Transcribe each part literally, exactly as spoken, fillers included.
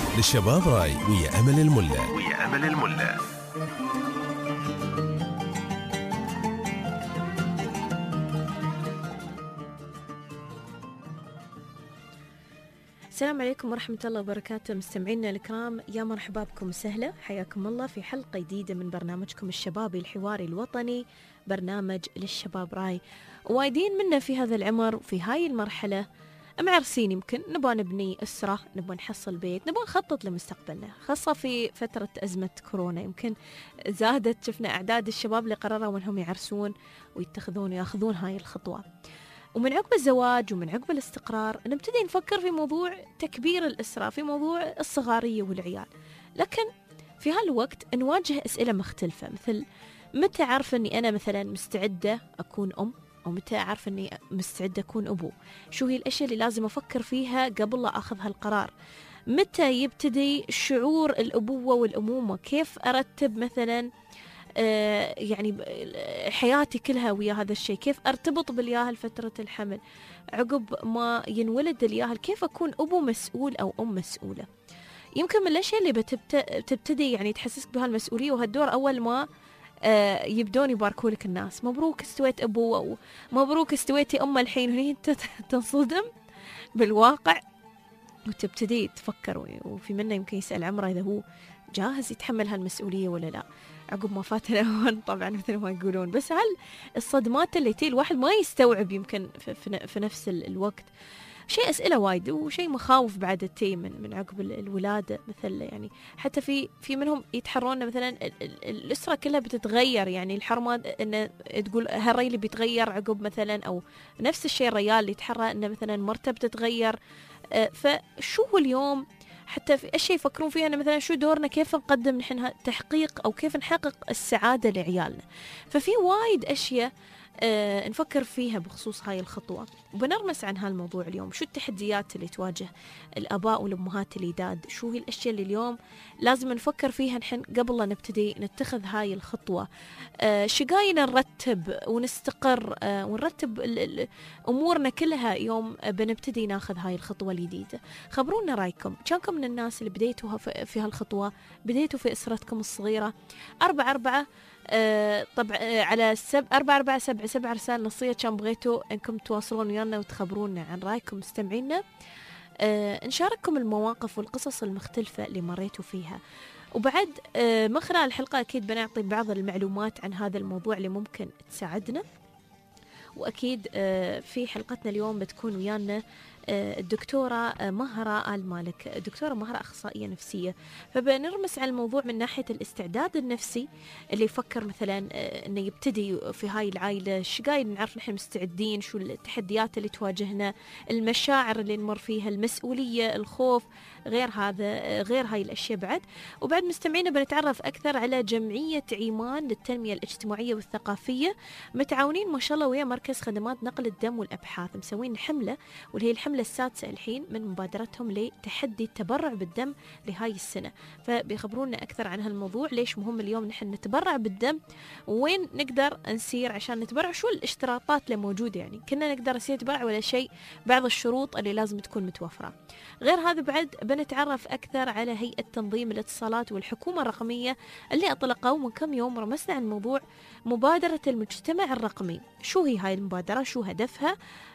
للشباب راي ويا أمل الملا ويا أمل الملا. السلام عليكم ورحمة الله وبركاته مستمعينا الكرام، يا مرحبا بكم وسهلا، حياكم الله في حلقة جديدة من برنامجكم الشبابي الحواري الوطني، برنامج للشباب راي. وايدين منا في هذا العمر وفي هاي المرحلة معرسين، يمكن نبغى نبني أسرة، نبغى نحصل بيت، نبغى نخطط لمستقبلنا، خاصة في فترة أزمة كورونا. يمكن زادت، شفنا أعداد الشباب اللي قرروا أنهم يعرسون ويتخذون ويأخذون هاي الخطوة. ومن عقب الزواج ومن عقب الاستقرار نبتدي نفكر في موضوع تكبير الأسرة، في موضوع الصغارية والعيال. لكن في هالوقت نواجه أسئلة مختلفة، مثل متى أعرف أني أنا مثلا مستعدة أكون أم، أو متى أعرف أني مستعدة أكون أبو؟ شو هي الأشياء اللي لازم أفكر فيها قبل لا أخذ هالقرار؟ متى يبتدي شعور الأبوة والأمومة؟ كيف أرتب مثلا آه يعني حياتي كلها ويا هذا الشيء؟ كيف أرتبط بالياهل فترة الحمل؟ عقب ما ينولد الياهل كيف أكون أبو مسؤول أو أم مسؤولة؟ يمكن من الأشياء اللي بتبتدي يعني تحسسك بهالمسؤولية وهالدور أول ما آه يبدون يباركوا لك الناس، مبروك استويت أبو، أو مبروك استويتي أم الحين، وهي أنت تنصدم بالواقع وتبتدي تفكر. وفي منا يمكن يسأل عمره إذا هو جاهز يتحمل هالمسؤولية ولا لا، عقب ما فات الأوان طبعا مثل ما يقولون. بس هل الصدمات اللي تي الواحد ما يستوعب يمكن في نفس الوقت؟ شيء أسئلة وايد، وشيء مخاوف بعد تي من من عقب الولادة. مثل يعني حتى في في منهم يتحرون مثلا الأسرة كلها بتتغير، يعني الحرمات إن تقول هالريلي بيتغير عقب مثلا، أو نفس الشيء الريال اللي يتحرى إنه مثلا مرتب تتغير. فشو هو اليوم حتى في أشياء يفكرون فيها، أن مثلا شو دورنا، كيف نقدم نحن تحقيق أو كيف نحقق السعادة لعيالنا. ففي وايد أشياء أه نفكر فيها بخصوص هاي الخطوة، وبنرمس عن هالموضوع اليوم. شو التحديات اللي تواجه الآباء والأمهات الجداد؟ شو هي الأشياء اللي اليوم لازم نفكر فيها نحن قبل لا نبتدي نتخذ هاي الخطوة؟ أه شقاينا نرتب ونستقر أه ونرتب أمورنا كلها يوم بنبتدي ناخذ هاي الخطوة الجديدة. خبرونا رأيكم، كانكم من الناس اللي بديتوها في هالخطوة، بديتوا في أسرتكم الصغيرة؟ أربعة أربعة أه طبعا أه على سب أربعة أربعة سبعة سبعة رسالة نصية كان بغيتوا إنكم تواصلون ويانا وتخبرونا عن رأيكم مستمعينا. أه نشارككم المواقف والقصص المختلفة اللي مريتوا فيها، وبعد أه من خلال الحلقة أكيد بنعطي بعض المعلومات عن هذا الموضوع اللي ممكن تساعدنا. وأكيد أه في حلقتنا اليوم بتكون ويانا الدكتورة مهرة آل مالك. الدكتورة مهرة أخصائية نفسية، فبنرمس على الموضوع من ناحية الاستعداد النفسي اللي يفكر مثلا أنه يبتدي في هاي العائلة. شقايد نعرف نحن مستعدين، شو التحديات اللي تواجهنا، المشاعر اللي نمر فيها، المسؤولية، الخوف، غير هذا غير هاي الأشياء بعد. وبعد مستمعينا بنتعرف أكثر على جمعية عيمان للتنمية الاجتماعية والثقافية، متعاونين ما شاء الله ويا مركز خدمات نقل الدم والأبحاث، مسوين حملة واللي هي الحملة السادسة الحين من مبادرتهم لتحدي التبرع بالدم لهاي السنة. فبيخبرونا أكثر عن هالموضوع، ليش مهم اليوم نحن نتبرع بالدم، وين نقدر نسير عشان نتبرع، شو الاشتراطات اللي موجودة، يعني كنا نقدر نسير نتبرع ولا شيء، بعض الشروط اللي لازم تكون متوفرة. غير هذا بعد بنتعرف أكثر على هيئة تنظيم الاتصالات والحكومة الرقمية اللي أطلقوا من كم يوم، رمسنا عن موضوع مبادرة المجتمع الرقمي. شو هي هاي المبادرة، شو هدفها،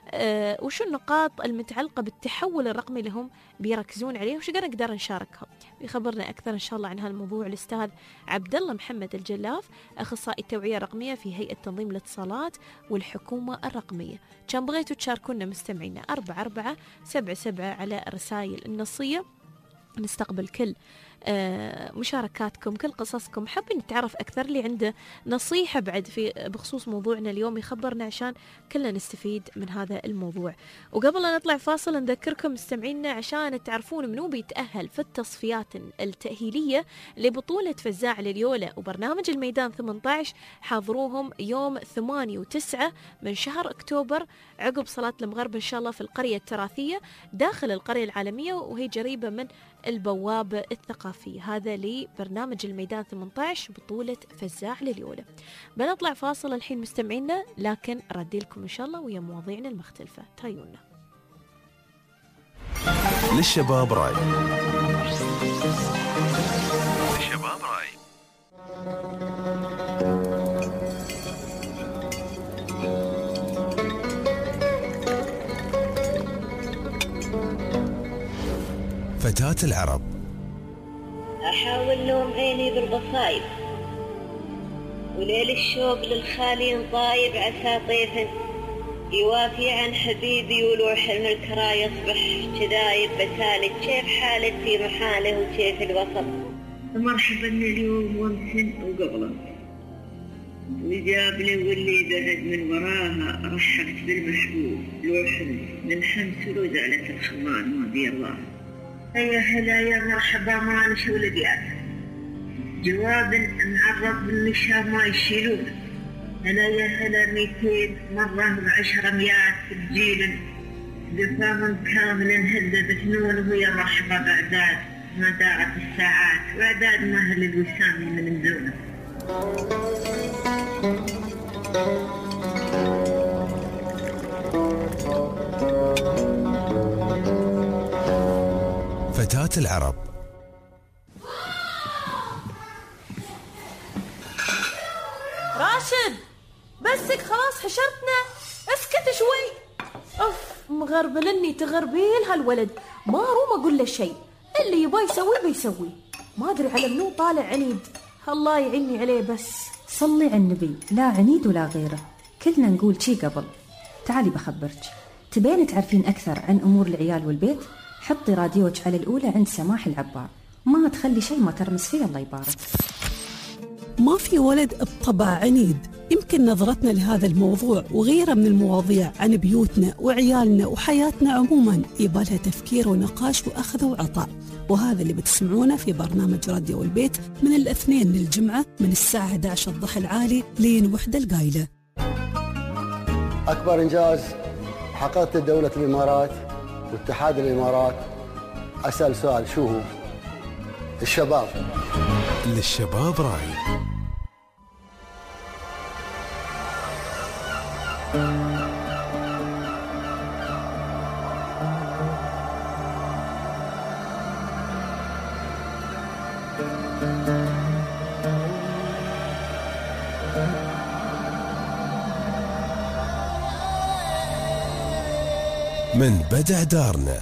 أه وشو النقاط المتعلقة بالتحول الرقمي اللي هم بيركزون عليه، وش نقدر نشاركها. بيخبرنا أكثر إن شاء الله عن هالموضوع الأستاذ عبد الله محمد الجلاف، أخصائي التوعية الرقمية في هيئة تنظيم الاتصالات والحكومة الرقمية. كان بغيتوا تشاركونا مستمعينا أربعة أربعة سبعة سبعة على الرسائل النصية، نستقبل كل آه مشاركاتكم، كل قصصكم. حابين نتعرف أكثر، اللي عنده نصيحة بعد في بخصوص موضوعنا اليوم يخبرنا عشان كلنا نستفيد من هذا الموضوع. وقبل لا نطلع فاصل نذكركم مستمعينا عشان تعرفون منو بيتأهل في التصفيات التأهيلية لبطولة فزاع لليولا وبرنامج الميدان ثمانية عشر. حاضروهم يوم ثمانية وتسعة من شهر أكتوبر عقب صلاة المغرب إن شاء الله في القرية التراثية داخل القرية العالمية، وهي قريبة من البوابة الثقافية. هذا لبرنامج الميدان ثمانية عشر بطولة فزاع لليولا. بنطلع فاصل الحين مستمعينا، لكن ردي لكم إن شاء الله ويا مواضيعنا المختلفة. تريونا للشباب راي. فتاة العرب. أحاول نوم عيني بالبصايب، وليل الشوق للخالي طايب عسى طيف يوافي عن حبيبي، ولوح الملكرا يصبح كذايب بسالك كيف حالك في محاله وكيف الوصل. مرحبا اليوم وامس وقبله، وجاب لي واللي بعد من وراها رحبت بالمحبوب، لوح من حمس وزعلت الخمان ما بي الله. يا هلا يا مرحبا ما نشو لقيات جواب معرض بالنشا ما يشيلون. هلا يا هلا ميتين مرة بعشرة مئات بجيل بفهم كامل هدد بثنون، وهي مرحبا بعداد ما دارت الساعات، وعداد مهل الوسام من دونه. فتاة العرب. راشد بسك خلاص حشرتنا، اسكت شوي. أوف مغربلني تغربيل هالولد، ما روم أقول له شيء، اللي يبغى يسوي بيسوي، ما أدري على منو طالع عنيد، الله يعيني عليه. بس صلي على النبي، لا عنيد ولا غيره، كلنا نقول شي قبل. تعالي بخبرك، تبين تعرفين أكثر عن أمور العيال والبيت؟ حطي راديوك على الأولى عند سماح العبار، ما تخلي شيء ما ترمس فيه الله يبارك. ما في ولد بطبع عنيد، يمكن نظرتنا لهذا الموضوع وغيره من المواضيع عن بيوتنا وعيالنا وحياتنا عموما يبالها تفكير ونقاش وأخذ وعطاء، وهذا اللي بتسمعونه في برنامج راديو البيت من الاثنين للجمعة من الساعة أحد عشر الضحى العالي لين وحدة القايلة. أكبر إنجاز حققته دولة الإمارات واتحاد الإمارات. أسأل سؤال، شو هو؟ الشباب. للشباب راي. من بدع دارنا.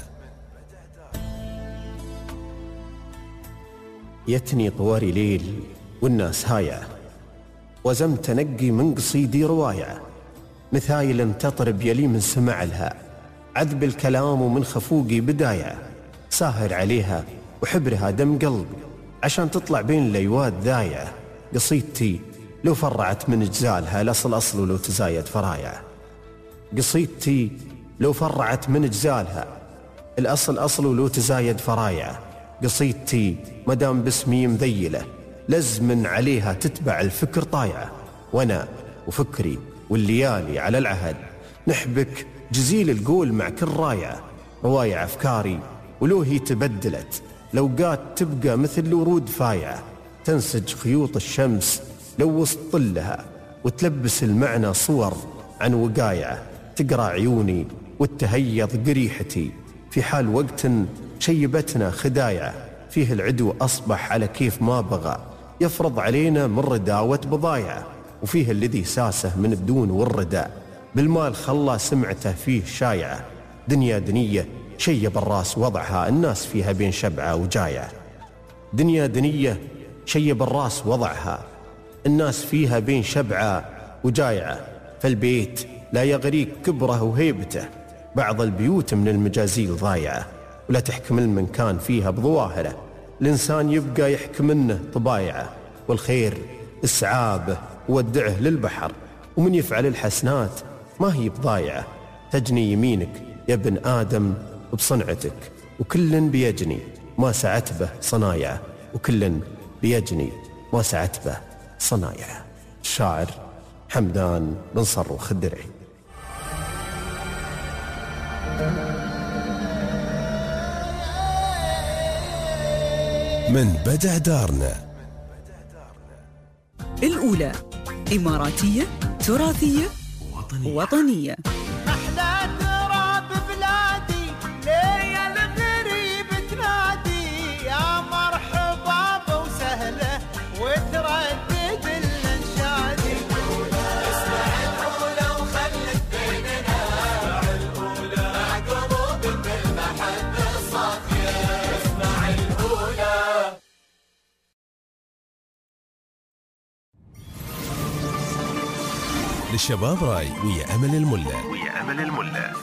يتني طواري ليل والناس هايع، وزم تنقي من قصيدي روايع، مثايل تطرب يلي من سمع لها، عذب الكلام ومن خفوقي بدايع، ساهر عليها وحبرها دم قلبي عشان تطلع بين الأيواد ذايع. قصيدتي لو فرعت من اجزالها الأصل أصل ولو تزايد فرايع. قصيدتي لو فرعت من اجزالها الأصل أصل ولو تزايد فرايع. قصيدتي مدام باسمي مذيلة لزم عليها تتبع الفكر طايعة، وانا وفكري والليالي على العهد نحبك جزيل القول مع كل رايعة. روايع أفكاري ولو هي تبدلت لوقات تبقى مثل الورود فايعة، تنسج خيوط الشمس لو وسط ظلها وتلبس المعنى صور عن وقايعة. تقرأ عيوني والتهيض قريحتي في حال وقت شيبتنا خدايعة، فيه العدو أصبح على كيف ما بغى يفرض علينا من رداوة بضايعة، وفيه الذي ساسه من الدون والرداء بالمال خلى سمعته فيه شايعة. دنيا دنية شيب الراس وضعها الناس فيها بين شبعة وجايعة. دنيا دنية شيب الراس وضعها الناس فيها بين شبعة وجايعة، فالبيت لا يغريك كبره وهيبته، بعض البيوت من المجازيل ضايعة، ولا تحكمل من كان فيها بظواهره، الإنسان يبقى يحكمنه طبايعه، والخير اسعابه وودعه للبحر، ومن يفعل الحسنات ما هي بضايعة. تجني يمينك يا ابن آدم بصنعتك، وكل بيجني ما سعت به صنايعه، وكل بيجني ما سعت به صنايعه. الشاعر حمدان بن صروخ الدرعي. من بدع دارنا. الأولى إماراتية تراثية وطنية, وطنية. أحلى تراب بلادي ليا الغريب تنادي، يا مرحبا وسهلا وتردد الانشادي. اسمع الأولى وخلك بيننا، اسمع الأولى مع قلوب بالمحل. للشباب راي ويا أمل الملا ويا أمل الملا.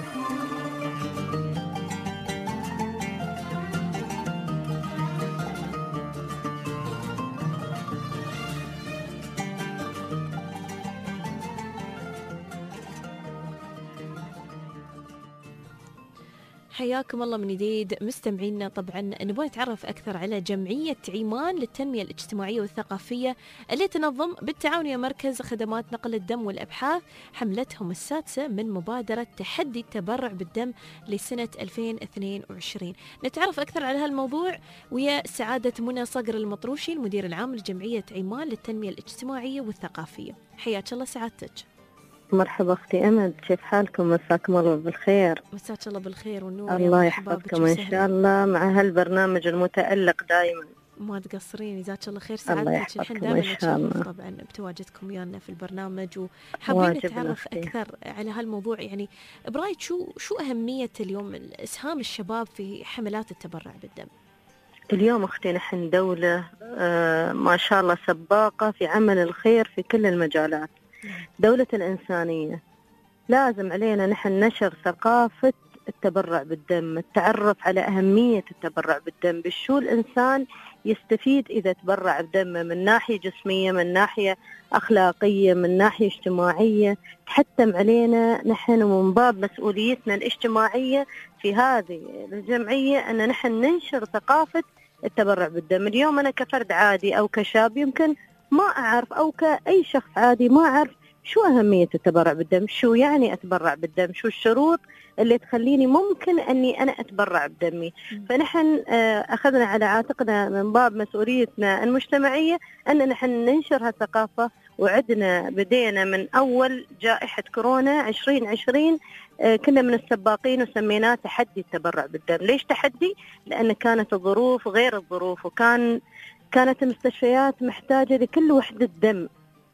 حياكم الله من جديد مستمعينا. طبعا نبغى نتعرف أكثر على جمعية عمان للتنمية الاجتماعية والثقافية اللي تنظم بالتعاون مع مركز خدمات نقل الدم والأبحاث حملتهم السادسة من مبادرة تحدي التبرع بالدم لسنة ألفين واثنين وعشرين. نتعرف أكثر على هالموضوع ويا سعادة منى صقر المطروشي المدير العام لجمعية عمان للتنمية الاجتماعية والثقافية. حياك الله سعادتك. مرحبا أختي أمل، كيف حالكم؟ مساكم الله بالخير. مساك الله بالخير والنور. الله يحفظكم إن شاء الله مع هالبرنامج المتألق دائما. ما تقصرين، جزاك الله خير سعادتك. الحين دائما نتشرف طبعا بتواجدكم ويانا في البرنامج وحابين نتعرف أكثر على هالموضوع. يعني برايك شو شو أهمية اليوم إسهام الشباب في حملات التبرع بالدم؟ اليوم أختي نحن دولة آه ما شاء الله سباقة في عمل الخير في كل المجالات. دولة الإنسانية، لازم علينا نحن نشر ثقافة التبرع بالدم، التعرف على أهمية التبرع بالدم، بشو الإنسان يستفيد إذا تبرع بدمه من ناحية جسمية، من ناحية أخلاقية، من ناحية اجتماعية. تحتم علينا نحن ومن باب مسؤوليتنا الاجتماعية في هذه الجمعية أن نحن ننشر ثقافة التبرع بالدم. اليوم أنا كفرد عادي أو كشاب يمكن ما أعرف، أو كأي شخص عادي ما أعرف شو أهمية التبرع بالدم، شو يعني أتبرع بالدم، شو الشروط اللي تخليني ممكن أني أنا أتبرع بدمي. فنحن أخذنا على عاتقنا من باب مسؤوليتنا المجتمعية أن نحن ننشر هالثقافة، وعدنا بدينا من أول جائحة كورونا عشرين عشرين كنا من السباقين وسميناه تحدي التبرع بالدم. ليش تحدي؟ لأن كانت الظروف غير الظروف، وكان كانت المستشفيات محتاجة لكل وحدة دم،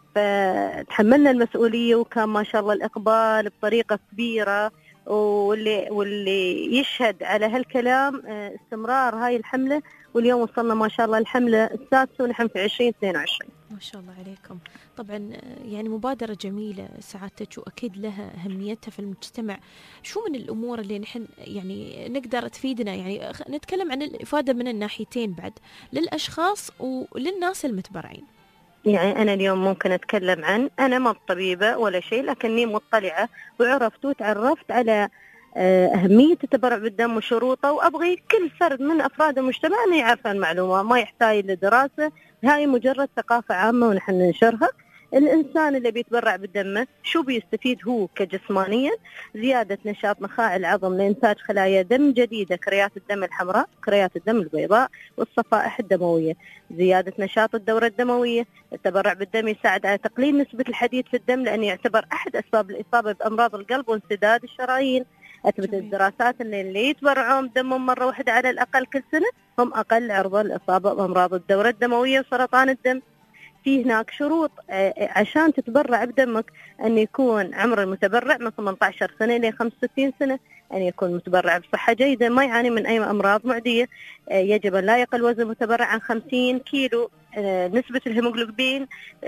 فتحملنا المسؤولية وكان ما شاء الله الإقبال بطريقة كبيرة. واللي, واللي يشهد على هالكلام استمرار هاي الحملة، واليوم وصلنا ما شاء الله الحملة السادسة ونحن في عشرين اثنين وعشرين. ما شاء الله عليكم. طبعا يعني مبادرة جميلة سعادتك وأكيد لها أهميتها في المجتمع. شو من الأمور اللي نحن يعني نقدر تفيدنا؟ يعني نتكلم عن الإفادة من الناحيتين بعد، للأشخاص وللناس المتبرعين. يعني أنا اليوم ممكن أتكلم عن، أنا ما طبيبة ولا شيء، لكني مطلعة وعرفت وتعرفت على أهمية التبرع بالدم وشروطه، وأبغي كل فرد من أفراد المجتمع أن يعرف المعلومة، ما يحتاج لدراسة، هاي مجرد ثقافة عامة ونحن ننشرها. الإنسان اللي بيتبرع بالدم شو بيستفيد هو كجسمانيا؟ زيادة نشاط نخاع العظم لإنتاج خلايا دم جديدة، كريات الدم الحمراء، كريات الدم البيضاء، والصفائح الدموية. زيادة نشاط الدورة الدموية. التبرع بالدم يساعد على تقليل نسبة الحديد في الدم، لأنه يعتبر أحد أسباب الإصابة بأمراض القلب وانسداد الشرايين. أثبتت الدراسات أن اللي يتبرعون بدمهم مرة واحدة على الأقل كل سنة هم أقل عرضة للإصابة بأمراض الدورة الدموية وسرطان الدم. في هناك شروط عشان تتبرع بدمك، أن يكون عمر المتبرع من ثمانية عشر سنة إلى خمسة وستين سنة، أن يكون متبرع بصحة جيدة، ما يعاني من أي أمراض معدية، يجب أن لا يقل وزن المتبرع عن خمسين كيلو، نسبة الهيموغلوبين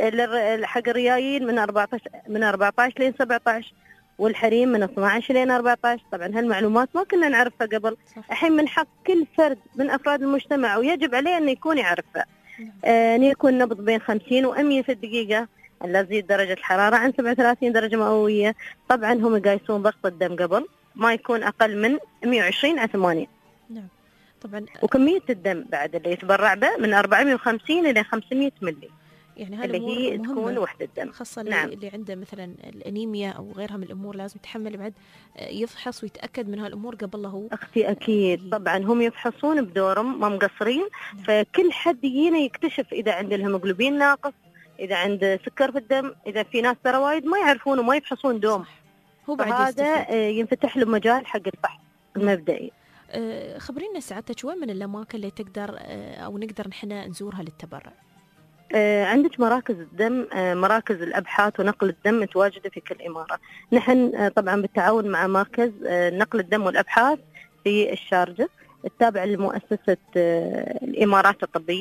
حق الريايين من أربعة عشر من أربعة عشر لين سبعة عشر، والحريم من اثني عشر لين أربعة عشر. طبعا هالمعلومات ما كنا نعرفها قبل، الحين من حق كل فرد من أفراد المجتمع ويجب عليه أن يكون يعرفها. آه أن يكون نبض بين خمسين ومية في الدقيقة، أن لا تزيد درجة الحرارة عن سبعة وثلاثين درجة مئوية. طبعا هم يقايسون ضغط الدم قبل، ما يكون أقل من مية وعشرين على ثمانية. نعم طبعا. وكمية الدم بعد اللي يتبرع به من أربعمية وخمسين إلى خمسمية ملي، يعني اللي هي تكون وحدة الدم، خاصة نعم. اللي عنده مثلا الأنيميا أو غيرها من الأمور لازم يتحمل بعد يفحص ويتأكد من هالأمور قبل. له أختي أكيد طبعا هم يفحصون بدورهم ما مقصرين. نعم. فكل حد يجينا يكتشف إذا عنده الهيموغلوبين ناقص، إذا عنده سكر في الدم، إذا في ناس ترى وايد ما يعرفون وما يفحصون دوم. هو بعد هذا ينفتح له مجال حق الفحص المبدئي. أه خبرينا سعادتك وين من الأماكن اللي تقدر أو نقدر نحن نزورها للتبرع؟ آه عندك مراكز الدم، آه مراكز الأبحاث ونقل الدم متواجدة في كل إمارة. نحن آه طبعا بالتعاون مع مركز آه نقل الدم والأبحاث في الشارجة التابع لمؤسسة آه الإمارات الطبية.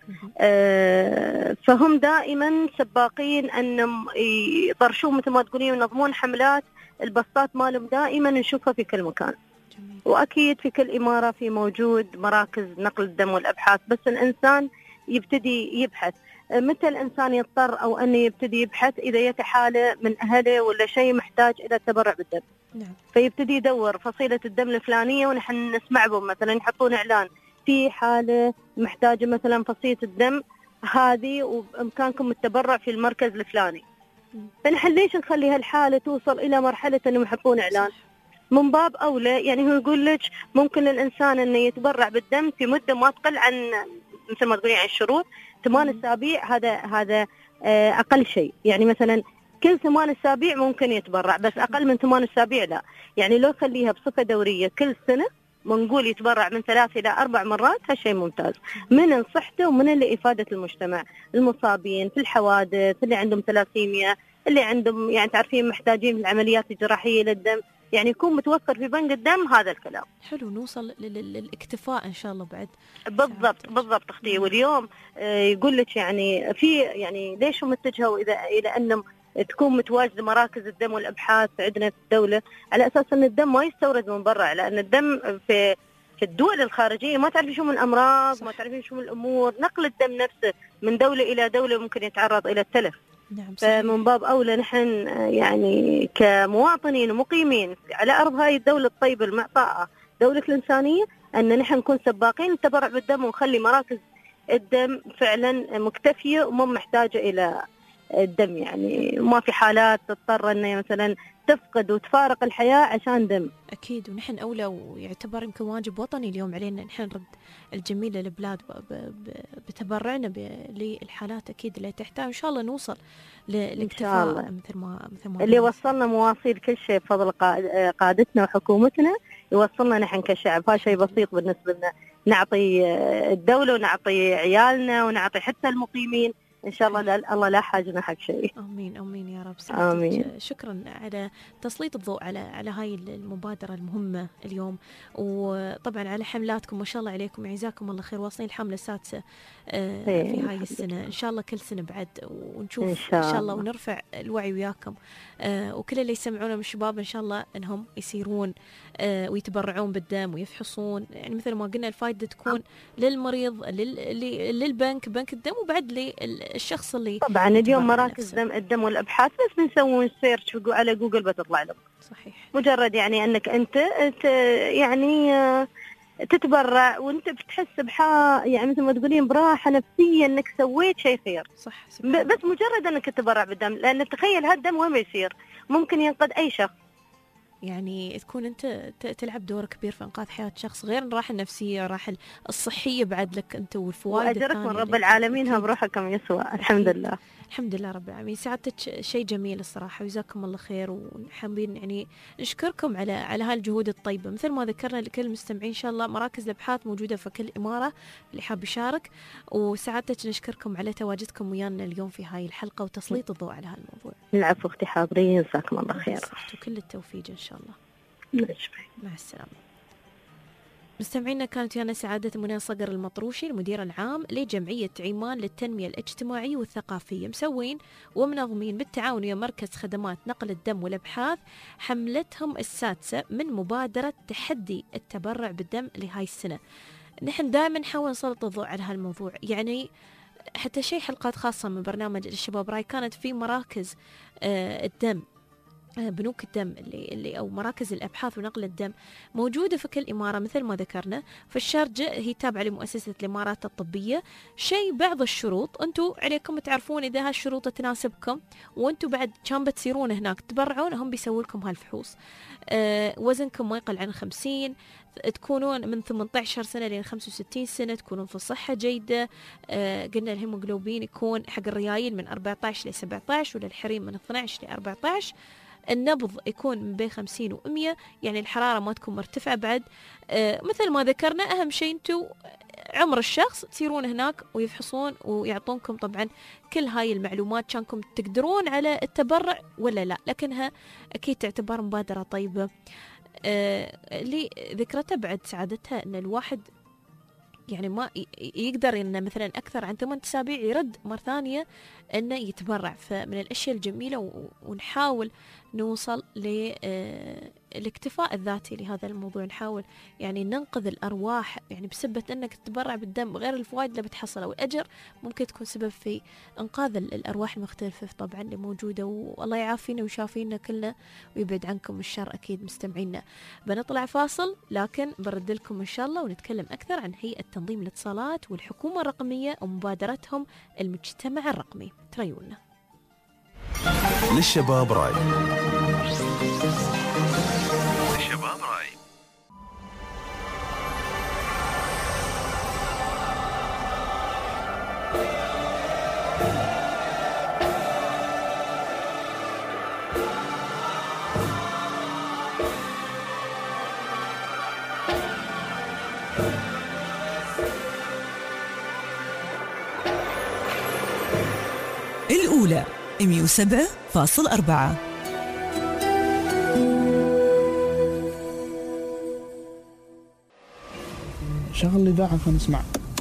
آه فهم دائما سباقين أنهم يطرشون مثل ما تقولين ينظمون حملات. البسطات مالهم دائما نشوفها في كل مكان. جميل. وأكيد في كل إمارة في موجود مراكز نقل الدم والأبحاث، بس الإنسان يبتدي يبحث. متى الإنسان يضطر أو أنه يبتدي يبحث؟ إذا يت حالة من أهله ولا شيء محتاج إلى التبرع بالدم. نعم. فيبتدي يدور فصيلة الدم الفلانية، ونحن نسمع بهم مثلا يحطون إعلان في حالة محتاجة مثلا فصيلة الدم هذه وبإمكانكم التبرع في المركز الفلاني. فنحن ليش نخلي هالحالة توصل إلى مرحلة أنهم يحطون إعلان؟ من باب أولى يعني هو يقول لك ممكن للإنسان أنه يتبرع بالدم في مدة ما تقل عن مثل ما تقولين عن الشروط ثمان أسابيع. هذا هذا أقل شيء، يعني مثلا كل ثمان أسابيع ممكن يتبرع، بس أقل من ثمان أسابيع لا. يعني لو خليها بصفة دورية كل سنة منقول يتبرع من ثلاث إلى أربع مرات، هالشيء ممتاز من صحته ومن لإفادة المجتمع. المصابين في الحوادث، اللي عندهم ثلاسيميا، اللي عندهم يعني تعرفين محتاجين العمليات الجراحية للدم، يعني يكون متوفر في بنك الدم. هذا الكلام حلو، نوصل للاكتفاء إن شاء الله بعد. بالضبط بالضبط أختي. واليوم يقول لك يعني في يعني ليش هم اتجهوا إذا إلى أنهم تكون متواجدة مراكز الدم والأبحاث عندنا في الدولة، على أساس أن الدم ما يستورد من برا، لأن الدم في في الدول الخارجية ما تعرفين شو من الأمراض، صح. ما تعرفين شو من الأمور. نقل الدم نفسه من دولة إلى دولة ممكن يتعرض إلى التلف. نعم. فمن باب أولى نحن يعني كمواطنين ومقيمين على أرض هاي الدولة الطيبة المعطاءة دولة الإنسانية، أن نحن نكون سباقين التبرع بالدم ونخلي مراكز الدم فعلا مكتفية وما محتاجة إلى الدم. يعني ما في حالات تضطر أن مثلا تفقد وتفارق الحياة عشان دم. أكيد، ونحن أولى ويعتبر يمكن واجب وطني اليوم علينا نحن نرد الجميل للبلاد بتبرعنا للحالات أكيد اللي تحتاج. إن شاء الله نوصل للاكتفاء مثل ما مثل ما اللي وصلنا مواصيل كل شيء بفضل قادتنا وحكومتنا، يوصلنا نحن كشعب. هذا شيء بسيط بالنسبة لنا، نعطي الدولة ونعطي عيالنا ونعطي حتى المقيمين. إن شاء الله لا الله لا حاجنا حق شيء. آمين آمين يا رب. آمين. شكرا على تسليط الضوء على على هاي المبادرة المهمة اليوم، وطبعا على حملاتكم ما شاء الله عليكم، يعزاكم الله خير. واصلين الحملة السادسة في هاي السنة، إن شاء الله كل سنة بعد ونشوف إن شاء, إن شاء الله ونرفع الوعي وياكم. وكل اللي يسمعونا من الشباب إن شاء الله أنهم يسيرون ويتبرعون بالدم ويفحصون. يعني مثل ما قلنا الفائدة تكون للمريض، للبنك بنك الدم، وبعد للشخص اللي طبعا اليوم مراكز دم الدم والأبحاث بس بنسوون سيرش على جوجل بتطلع لك. صحيح. مجرد يعني أنك أنت يعني تتبرع وأنت بتحس بحا يعني مثل ما تقولين براحة نفسية أنك سويت شيء خير. صح. بس مجرد أنك تتبرع بالدم، لأن تخيل هالدم وين يصير ممكن ينقذ أي شخص. يعني تكون أنت تلعب دور كبير في إنقاذ حياة شخص، غير الراحة النفسية، الراحة الصحية بعد لك أنت والفوائد. وأجرك من رب العالمين هم بروحكم يسوى. الحمد لله. الحمد لله رب العالمين. سعادتك شيء جميل الصراحة، وجزاكم الله خير، وحابين يعني نشكركم على على هالجهود الطيبة. مثل ما ذكرنا لكل المستمعين إن شاء الله مراكز الأبحاث موجودة في كل إمارة اللي حاب يشارك، وسعادتك نشكركم على تواجدكم ويانا اليوم في هاي الحلقة وتسليط الضوء على هالموضوع. العفو أختي، حاضرين. جزاكم الله خير وكل التوفيق إن شاء الله. مع السلامة. مستمعينا كانت ويانا سعادة منى صقر المطروشي المدير العام لجمعية عمان للتنمية الاجتماعية والثقافية، مسوين ومنظمين بالتعاون ويا مركز خدمات نقل الدم والأبحاث حملتهم السادسة من مبادرة تحدي التبرع بالدم لهاي السنة. نحن دائما نحاول نسلط الضوء على هالموضوع، يعني حتى شيء حلقات خاصة من برنامج الشباب راي كانت في مراكز آه الدم، بنوك الدم اللي, اللي أو مراكز الأبحاث ونقل الدم موجودة في كل إمارة مثل ما ذكرنا. في الشارجة هي تابعة لمؤسسة الإمارات الطبية. شيء بعض الشروط أنتوا عليكم تعرفون إذا هالشروط تناسبكم، وأنتوا بعد كان بتسيرون هناك تبرعون هم بيسووا لكم هالفحوص. أه وزنكم ما يقل عن خمسين، تكونون من ثمانية عشر سنة لين خمسة وستين سنة، تكونون في صحة جيدة. أه قلنا الهيموغلوبين يكون حق الريايل من أربعة عشر ل سبعة عشر وللحريم من اثني عشر ل أربعة عشر. النبض يكون من بين خمسين ومية، يعني الحرارة ما تكون مرتفعة بعد. آه مثل ما ذكرنا أهم شيء أنتوا عمر الشخص تسيرون هناك ويفحصون ويعطونكم طبعا كل هاي المعلومات شانكم تقدرون على التبرع ولا لا، لكنها أكيد تعتبر مبادرة طيبة. آه اللي ذكرتها بعد سعادتها أن الواحد يعني ما يقدر إنه مثلا أكثر عن ثمان أسابيع يرد مرة ثانية إنه يتبرع. فمن الأشياء الجميلة ونحاول نوصل للاكتفاء الذاتي لهذا الموضوع. نحاول يعني ننقذ الأرواح، يعني بسبة أنك تتبرع بالدم غير الفوائد اللي بتحصلها والأجر ممكن تكون سبب في إنقاذ الأرواح المختلفة طبعا اللي موجودة. والله يعافينا ويشافينا كلنا ويبعد عنكم الشر أكيد مستمعينا. بنطلع فاصل لكن برد لكم إن شاء الله ونتكلم أكثر عن هيئة تنظيم الاتصالات والحكومة الرقمية ومبادرتهم المجتمع الرقمي. تريونا للشباب راي. للشباب راي. الأولى مئة وسبعة فاصلة أربعة. شغل الإذاعة فنسمع.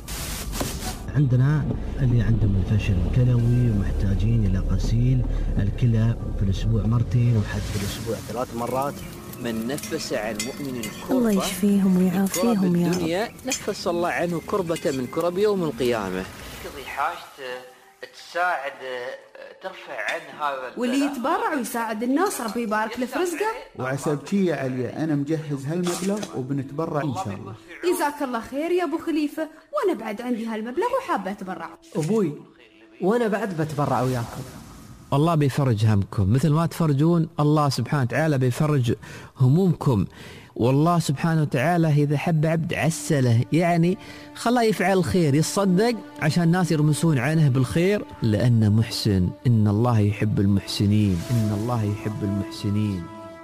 عندنا اللي عندهم الفشل الكلوي ومحتاجين إلى غسيل الكلى في الأسبوع مرتين وحتى في الأسبوع ثلاث مرات. من نفس عن مؤمن كربة الله يشفيهم ويعافيهم يا رب. نفس الله عنه كربة من كرب يوم القيامة. تقضي حاجته، تساعد، ترفع عن هذا. واللي يتبرع ويساعد الناس ربي يبارك له في رزقه. وعسبتي يا علي أنا مجهز هالمبلغ وبنتبرع إن شاء الله. جزاك الله خير يا أبو خليفة، وأنا بعد عندي هالمبلغ وحابة أتبرع. أبوي وأنا بعد بتبرع وياكم. الله بيفرج همكم مثل ما تفرجون، الله سبحانه وتعالى بيفرج همومكم. والله سبحانه وتعالى إذا حب عبد عسله، يعني خلاه يفعل الخير، يتصدق عشان الناس يرمسون عنه بالخير لأنه محسن. إن الله يحب المحسنين، إن الله يحب المحسنين.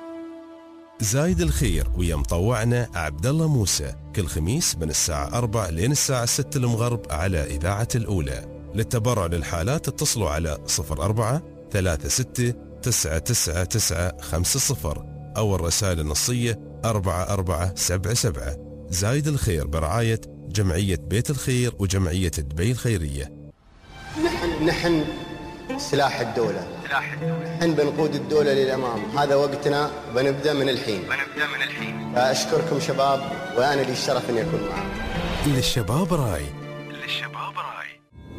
زايد الخير ويا مطوعنا عبد الله موسى كل خميس من الساعة أربعة لين الساعة ستة المغرب على إذاعة الأولى. للتبرع للحالات اتصلوا على صفر أربعة ثلاثة ستة تسعة تسعة تسعة خمسة صفر أو الرسائل النصية أربعة أربعة سبعة سبعة. زايد الخير برعاية جمعية بيت الخير وجمعية دبي الخيرية. نحن نحن سلاح الدولة، نحن بنقود الدولة للأمام. هذا وقتنا، بنبدأ من الحين بنبدأ من الحين أشكركم شباب، وأنا لي الشرف أن يكون معكم. للشباب راي. للشباب راي.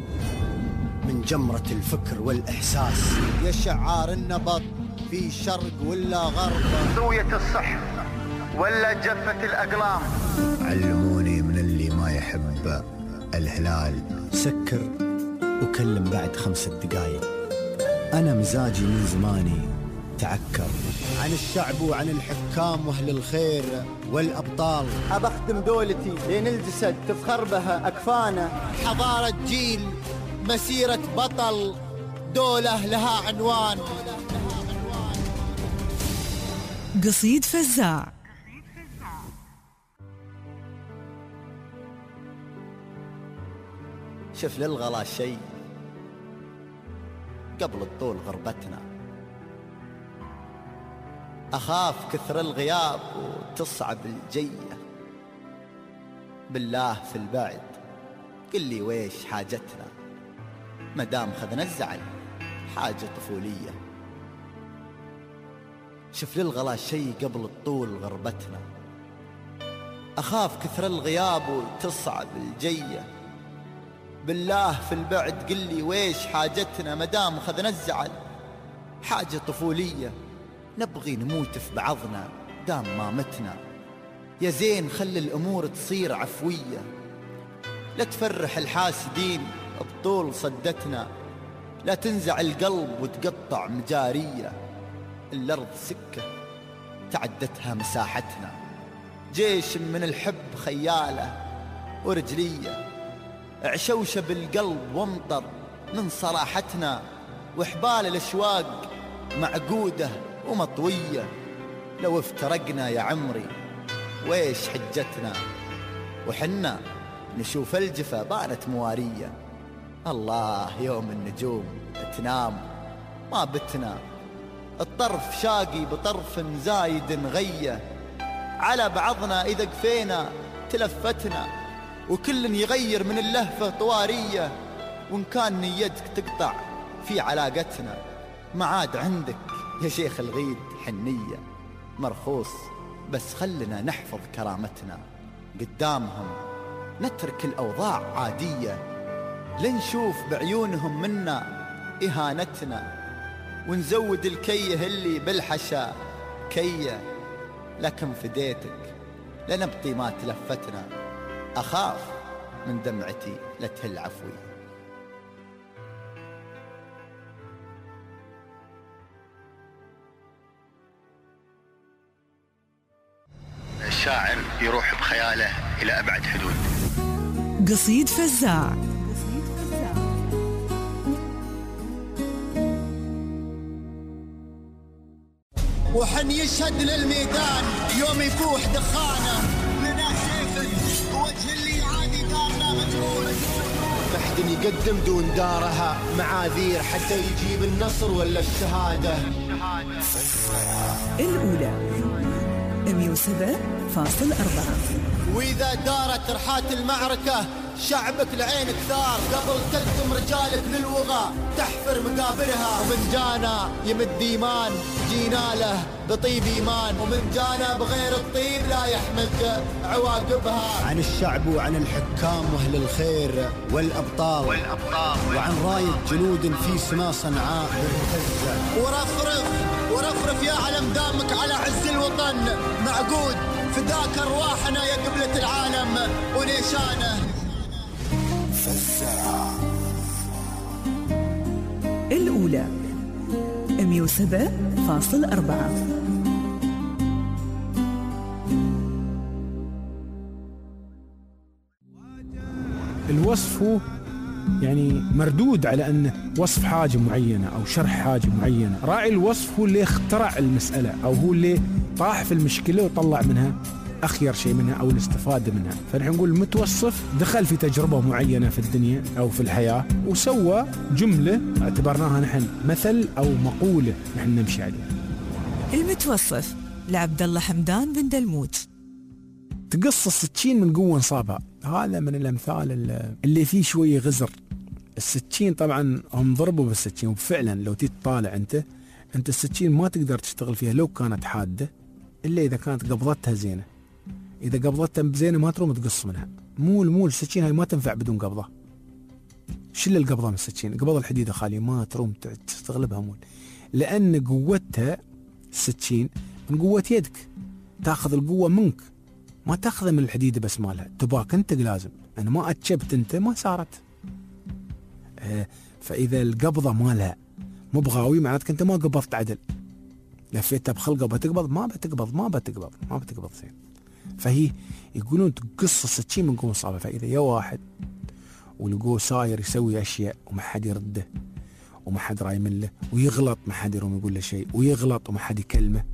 من جمرة الفكر والإحساس يا شعار النبض في شرق ولا غرب، زوية الصح ولا جفة الأقلام. علموني من اللي ما يحب الهلال سكر وكلم بعد خمسة دقايق. أنا مزاجي من زماني تعكر عن الشعب وعن الحكام وأهل الخير والأبطال. أبخدم دولتي لين الجسد تفخر بها أكفانه. حضارة جيل، مسيرة بطل، دولة لها عنوان. قصيد فزاع. شف للغلا شيء قبل الطول غربتنا. أخاف كثر الغياب وتصعب الجية. بالله في البعد قل لي ويش حاجتنا، مدام خذنا الزعل حاجة طفولية. شف للغلا شيء قبل الطول غربتنا. أخاف كثر الغياب وتصعب الجية. بالله في البعد قل لي ويش حاجتنا، مدام خذنا الزعل حاجة طفولية. نبغي نموت في بعضنا دام ما متنا. يا زين خلي الأمور تصير عفوية، لا تفرح الحاسدين بطول صدتنا. لا تنزع القلب وتقطع مجارية. الأرض سكة تعدتها مساحتنا. جيش من الحب خيالة ورجلية. عشوشة بالقلب وامطر من صراحتنا. وحبال الأشواق معقودة ومطوية. لو افترقنا يا عمري ويش حجتنا. وحنا نشوف الجفا بانت موارية. الله يوم النجوم تنام ما بتنا. الطرف شاقي بطرف زايد غية. على بعضنا إذا قفينا تلفتنا. وكل يغير من اللهفة طوارية، وإن كان نيتك تقطع في علاقتنا ما عاد عندك يا شيخ الغيد حنية مرخوص. بس خلنا نحفظ كرامتنا قدامهم، نترك الأوضاع عادية، لنشوف بعيونهم منا إهانتنا، ونزود الكيه اللي بالحشا كيه. لكن فديتك لنبطي ما تلفتنا، أخاف من دمعتي لتهل عفوي. الشاعر يروح بخياله إلى أبعد حدود. قصيد فزاع. وحن يشهد للميدان يوم يفوح دخانه، لنا سيف وجه اللي عادي دارنا مجهول. محد يقدم دون دارها معاذير حتى يجيب النصر ولا الشهادة. الأولى مية وسبعة فاصل أربعة. وإذا دارت رحات المعركة شعبك لعينك ثار، قبل تلتم رجالك للوغى تحفر مقابرها. ومن جانا يمد إيمان جينا له بطيب إيمان، ومن جانا بغير الطيب لا يحمد عواقبها. عن الشعب وعن الحكام وأهل الخير والأبطال, والأبطال وعن راية جنود في سما صنعاء بالمهزة. ورفرف ورفرف يا علم دامك على عز الوطن معقود، فداك أرواحنا يا قبلة العالم ونيشانه. فزاع. الأولى مية وسبعة فاصل أربعة. الوصف هو يعني مردود على أنه وصف حاجة معينة أو شرح حاجة معينة. راعي الوصف هو اللي اخترع المسألة أو هو اللي طاح في المشكلة وطلع منها أخير شيء منها أو الاستفادة منها. فنحن نقول المتوصف دخل في تجربة معينة في الدنيا أو في الحياة وسوى جملة اعتبرناها نحن مثل أو مقولة نحن نمشي عليها. المتوصف لعبد الله حمدان بن دلموت. تقص السكين من قوة نصابها، هذا من الأمثال اللي فيه شوية غزر. السكين طبعا هم ضربوا بالسكين، وفعلا لو تطالع أنت أنت السكين ما تقدر تشتغل فيها لو كانت حادة إلا إذا كانت قبضتها زينة. إذا قبضتها بزينة ما تروم تقص منها. مول مول السكين هاي ما تنفع بدون قبضة. شل القبضة من السكين، قبض الحديدة خالية ما تروم تستغلبها مول، لأن قوتها السكين من قوة يدك، تاخذ القوة منك ما تاخذها من الحديدة بس مالها، تباك أنت لازم. أنا ما أتشبت أنت ما صارت. آه فإذا القبضة مالها مو بغاوي معناتك أنت ما قبضت عدل، لفيتها بخلقة بتقبض ما بتقبض ما بتقبض ما بتقبض زين. فهي يقولون تقص السكين من قوة صعبة. فإذا يا واحد ولقوه ساير يسوي أشياء وما حد يرده وما حد رايمن له، ويغلط ما حد يروم يقول له شيء، ويغلط وما حد يكلمه،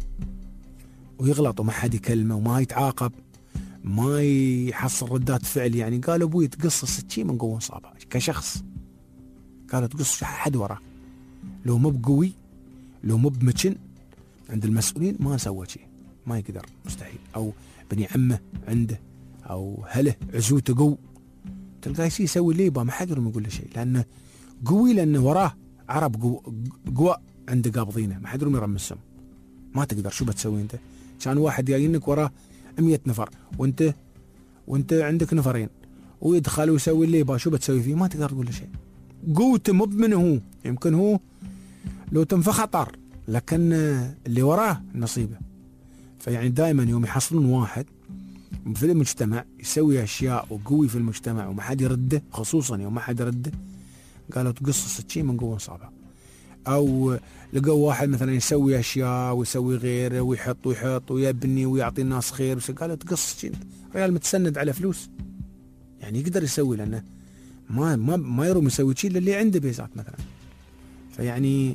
ويغلط وما حد يكلمه وما يتعاقب، ما يحصل ردات فعل. يعني قال أبوي تقص السكين من قوة صعبة كشخص، قالوا تقص حد وراه لو مو بقوي لو مو بمتشن عند المسؤولين ما سوى شيء، ما يقدر مستحيل. أو بني عمه عنده أو هله عزوته قو تلقاه يسوي ليبا ما حد يقول له شيء، لأنه قوي، لأنه وراه عرب قو قوى عنده قابضينه ما حد يرمسهم. ما تقدر شو بتسوي أنت؟ كان واحد جايينك وراه مية نفر وأنت وأنت عندك نفرين ويدخل ويسوي الليبا شو بتسوي فيه؟ ما تقدر تقول له شيء. قوته مو منه هو، يمكن هو لو تنفخ خطر، لكن اللي وراه نصيبه. فيعني دائما يوم يحصلون واحد في المجتمع يسوي أشياء وقوي في المجتمع وما حد يرده، خصوصا يوم ما حد يرده، قالوا تقص السكين من قوة صعبة. أو لقوا واحد مثلا يسوي أشياء ويسوي غيره ويحط ويحط ويبني ويعطي الناس خير، قالوا تقص السكين. ريال متسند على فلوس يعني يقدر يسوي، لأنه ما ما ما يروم يسوي شيء للي عنده بيزات مثلا. فيعني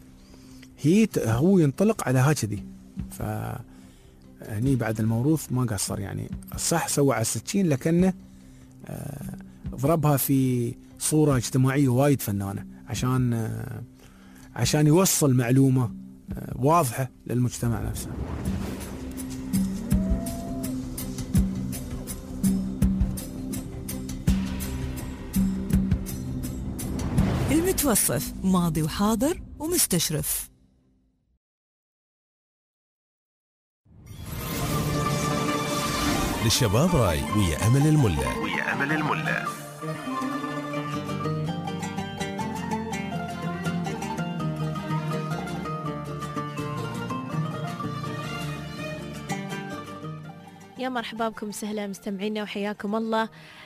هي هو ينطلق على هكذي. فهني بعد الموروث ما قصر، يعني صح سوى على السكين لكنه آه ضربها في صورة اجتماعية وايد فنانة عشان آه عشان يوصل معلومة آه واضحة للمجتمع نفسه. متوصف ماضي وحاضر ومستشرف. للشباب راي ويا أمل الملا ويا أمل الملا. يا مرحبا بكم سهلا مستمعينا وحياكم الله.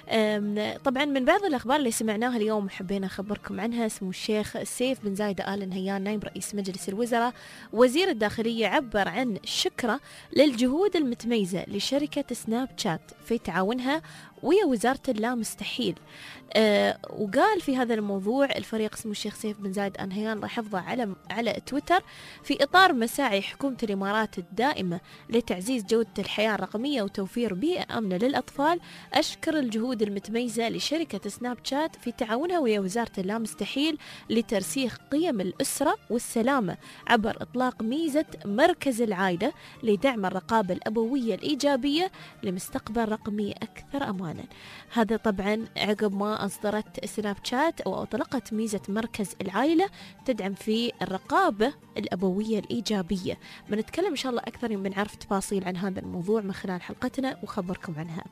طبعا من بعض الأخبار اللي سمعناها اليوم حبينا أخبركم عنها. سمو الشيخ سيف بن زايد آل نهيان نائب رئيس مجلس الوزراء وزير الداخلية عبر عن شكره للجهود المتميزة لشركة سناب شات في تعاونها ويا وزارة اللا مستحيل. أه وقال في هذا الموضوع الفريق سمو الشيخ سيف بن زايد آل نهيان راح يحفظه على على تويتر في إطار مساعي حكومة الإمارات الدائمة لتعزيز جودة الحياة الرقمية وتوفير بيئة آمنة للأطفال. أشكر الجهود المتميزة لشركة سناب شات في تعاونها ويا وزارة اللا مستحيل لترسيخ قيم الأسرة والسلامة عبر إطلاق ميزة مركز العائلة لدعم الرقابة الأبوية الإيجابية لمستقبل رقمي أكثر أمانا. هذا طبعا عقب ما أصدرت سناب شات أو أطلقت ميزة مركز العائلة تدعم في الرقابة الأبوية الإيجابية. بنتكلم إن شاء الله أكثر بنعرف تفاصيل عن هذا الموضوع من خلال حلقتنا وخبركم عنها.